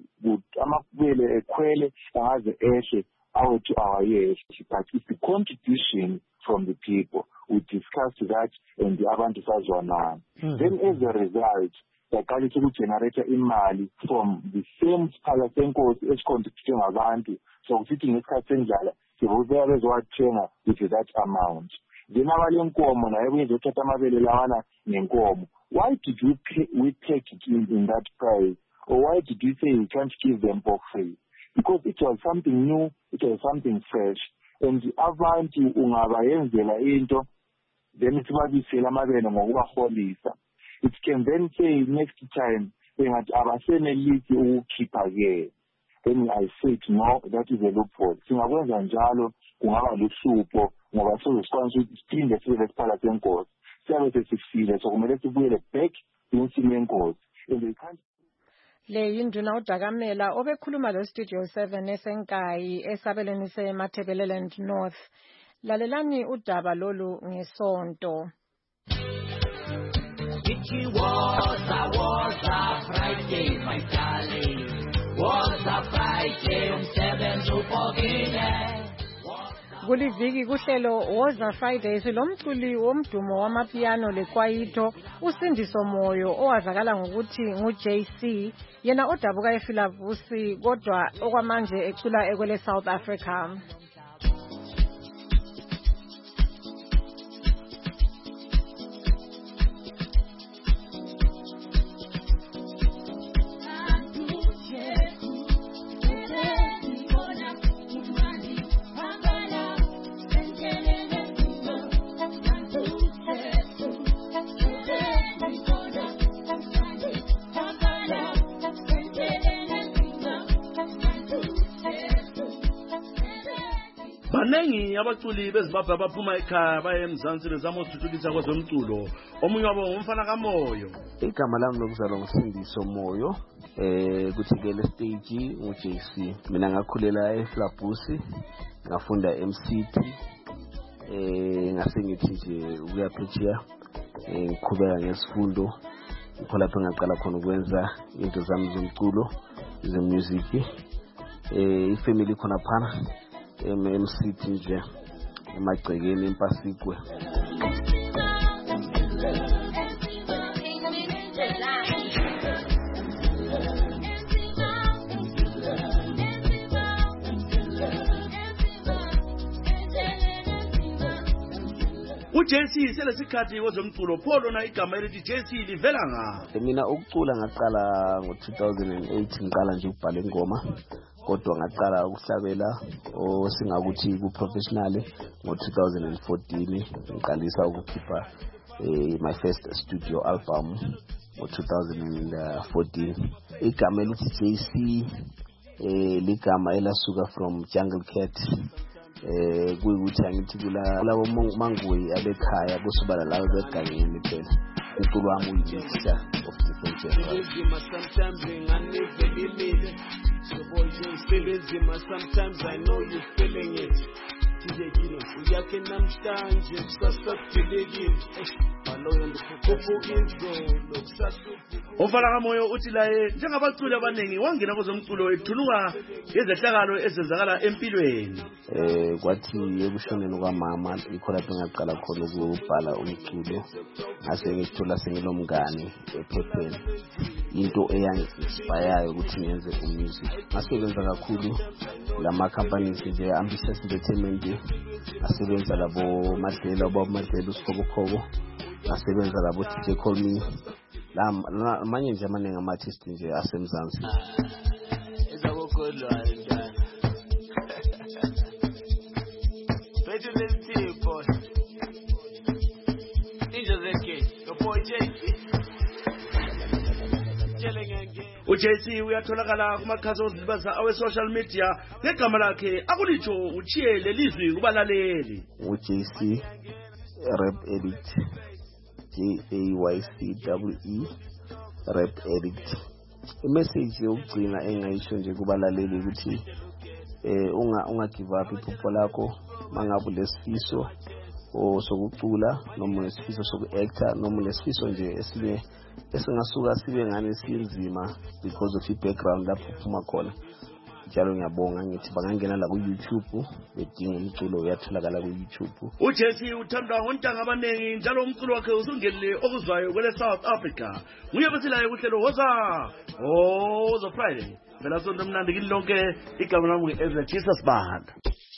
Speaker 4: amabele ekhwele angaze eshe to our years, but it's the contribution from the people. We discussed that and the abantu sazwana. Then as a result, baqala to generate imali from the same siphala senkosi esicontributing abantu. So sithi ngesikhathi senjalo sibuya bezowathenga with that amount. Then abalenkomo naye bezothatha amabele lawana nenkomo. Why did we take it in that price? Or why did we say we can't give them for free? Because it was something new, it was something fresh. And abantu ungabayenzela into, then sibabisela amabele ngokubaholisa. It can then say next time, bengathi abasenelisi ukukhipha ke. Then I said no, that is a loophole. Singakwenza njalo kungaba luhlupho ngoba sizokwanisa ukuthi siphinde sibe lesiphala senkosi. Siyabe sesifile so kumele sibuyele back insimo yenkosi. And we can't
Speaker 18: Le yinduna uDakamela obekhuluma lo Studio 7 esenkayi esabeleni seMatabeleland North. Lalelani udaba lolu ngesonto.
Speaker 9: It was a Friday, my darling. Was a Friday, umsebenzi upokile.
Speaker 18: Kuliviki kuhlelo Woza Fridays lomculi womdumo wamapiano lekwayito uSindiso Moyo owazakala ngokuthi nguJC yena odabuka ePhilavusi kodwa okwamanje ecula ekwele South Africa.
Speaker 13: Banengi abaculi bezimbabwe abaphuma ekhaya baye eMzansi bezama ukuthuthukisa kwezomculo. Omunye wabo ngumfana kaMoyo.
Speaker 14: Igama lami lokuzalwa nguSindiso Moyo. Kuthi ke le stage nguJC. Mina ngakhulela eFlabusi, ngafunda MCT. Ngase ngithi nje ukuya phetsheya ngiqhubeka ngesifundo Yikho lapho ngaqala khona ukwenza into zami zomculo ze-music. Ifamily khona phana eMCT nje emagcekeni eMpasikwe.
Speaker 13: uJC selesikhathi kwezomculo pholo na igama elithi JC livela nga.
Speaker 14: Mina ukucula ngaqala ngo-2008 ngiqala nje ukubhala ingoma kodwa ngaqala ukuhlabela osingakuthi ku-professional ngo-2014 ngiqalisa ukukhipha my first studio album ngo-2014. Igama elithi JC ligama elasuka from Jungle Cat. Kuyukuthi angithi kulabo manguyi abekhaya kusubala labo begangeni phela. Umculo wami uyimixture of different genres.
Speaker 2: Sometimes I know you feeling it. Uyake namhlanje kusasakudilekile.
Speaker 13: Ofala kamoyo uthi laye njengabaculi abaningi wangena kwezomculo ethuluka ngezehlakalo ezenzakala empilweni.
Speaker 14: Kwathi ekushoneni kwamama ikho lapho ngaqala khona ukubhala umculo ngase ngithola sengilomngane ephepheni into eyangi-inspire ukuthi ngenze umusic. Ngasebenza kakhulu lama companies nje Ambitious Entertainment, ngasebenza labo Madlela uSikhobokhoko, ngasebenza labo DJ Call Me, manje nje amaningi ama-artist nje asemzansi.
Speaker 13: uJC uyatholakala kumakhasi ozilibaza awe-social media ngegama lakhe akulitsho uchiye lelizwi kubalaleli.
Speaker 14: uJC Rap Addict, JAYCWE Rap Addict. Imessage yokugcina engayisho nje kubalaleli ukuthi unga give up iphupho lakho mangabe lesifiso sokucula noma lesifiso soku-actor noma lesifiso nje esinye esingasuka sibe ngane sinzima because of i-background lapho uphuma khona. Njalo ngiyabonga ngithi bangangena la ku-YouTube bedinga umculo uyatholakala ku-YouTube.
Speaker 13: uJC uthandwa ngontanga abaningi njalo umculo wakhe usungenile okuzwayo kwele South Africa. Nguye besilayo kuhlelo Woza Friday. Phela sonto mnandi kini lonke igama lami ngu-Ezra Jesus Banda.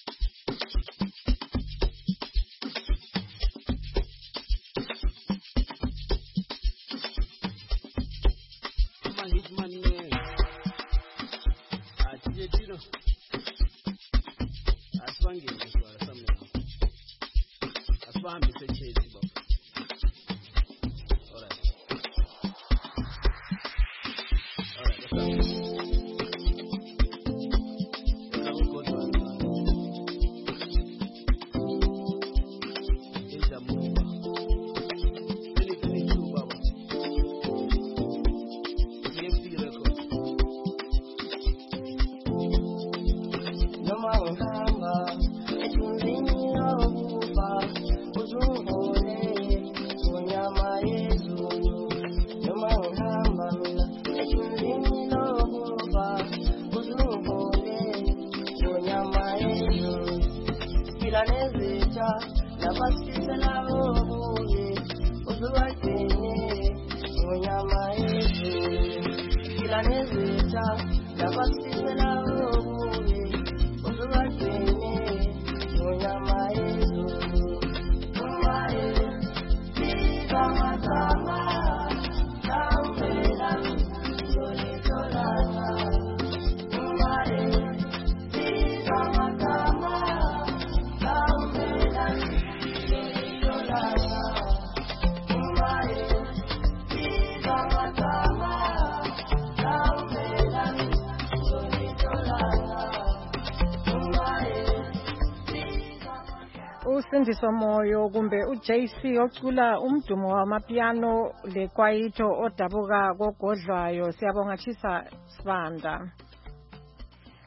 Speaker 18: Usindiswa moyo kumbe uJC ocula umdumo wamapiano lekwaito odabuka kogodlwayo. Siyabonga Chisa Sibanda.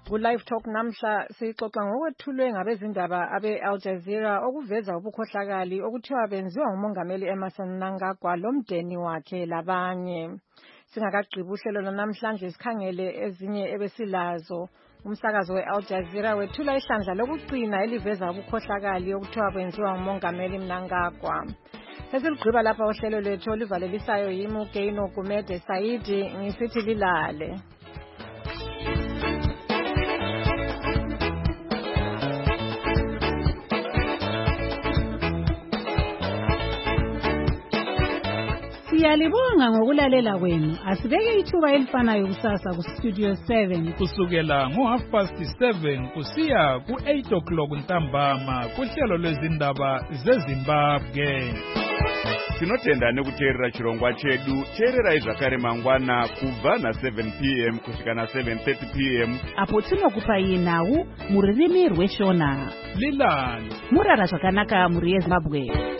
Speaker 18: Ku-Live Talk namhla sixoxa ngokwethulwe ngabezindaba abe-Al Jazeera okuveza ubukhohlakali okuthiwa benziwa ngumongameli Emmerson Mnangagwa lomndeni wakhe labanye. Singakagqibi uhlelo lwanamhlanje sikhangele ezinye ebesilazo. Umsakazo we-Al Jazeera wethula ihlandla lokugcina eliveza ubukhohlakali okuthiwa benziwa ngumongameli Mnangagwa. Sesilugqiba lapha uhlelo lwethu olivalelisayo yimi uGaino Gumede Saidi ngisithi lilale.
Speaker 7: Siyalibonga ngokulalela kwenu. Asibeke ithuba elifanayo kusasa ku Studio 7
Speaker 15: kusukela ngo7:30 kusiya ku8 ntambama kuhlelo lwezindaba zeZimbabwe.
Speaker 16: Tinotenda nekuteerera chirongwa chedu. Teererai zvakare mangwana kubva na7 p.m. kusvika na7:30 p.m.
Speaker 7: apo tinokupai nhau mururimi rweshona.
Speaker 15: Lilani
Speaker 7: murara zvakanaka muri yeZimbabwe.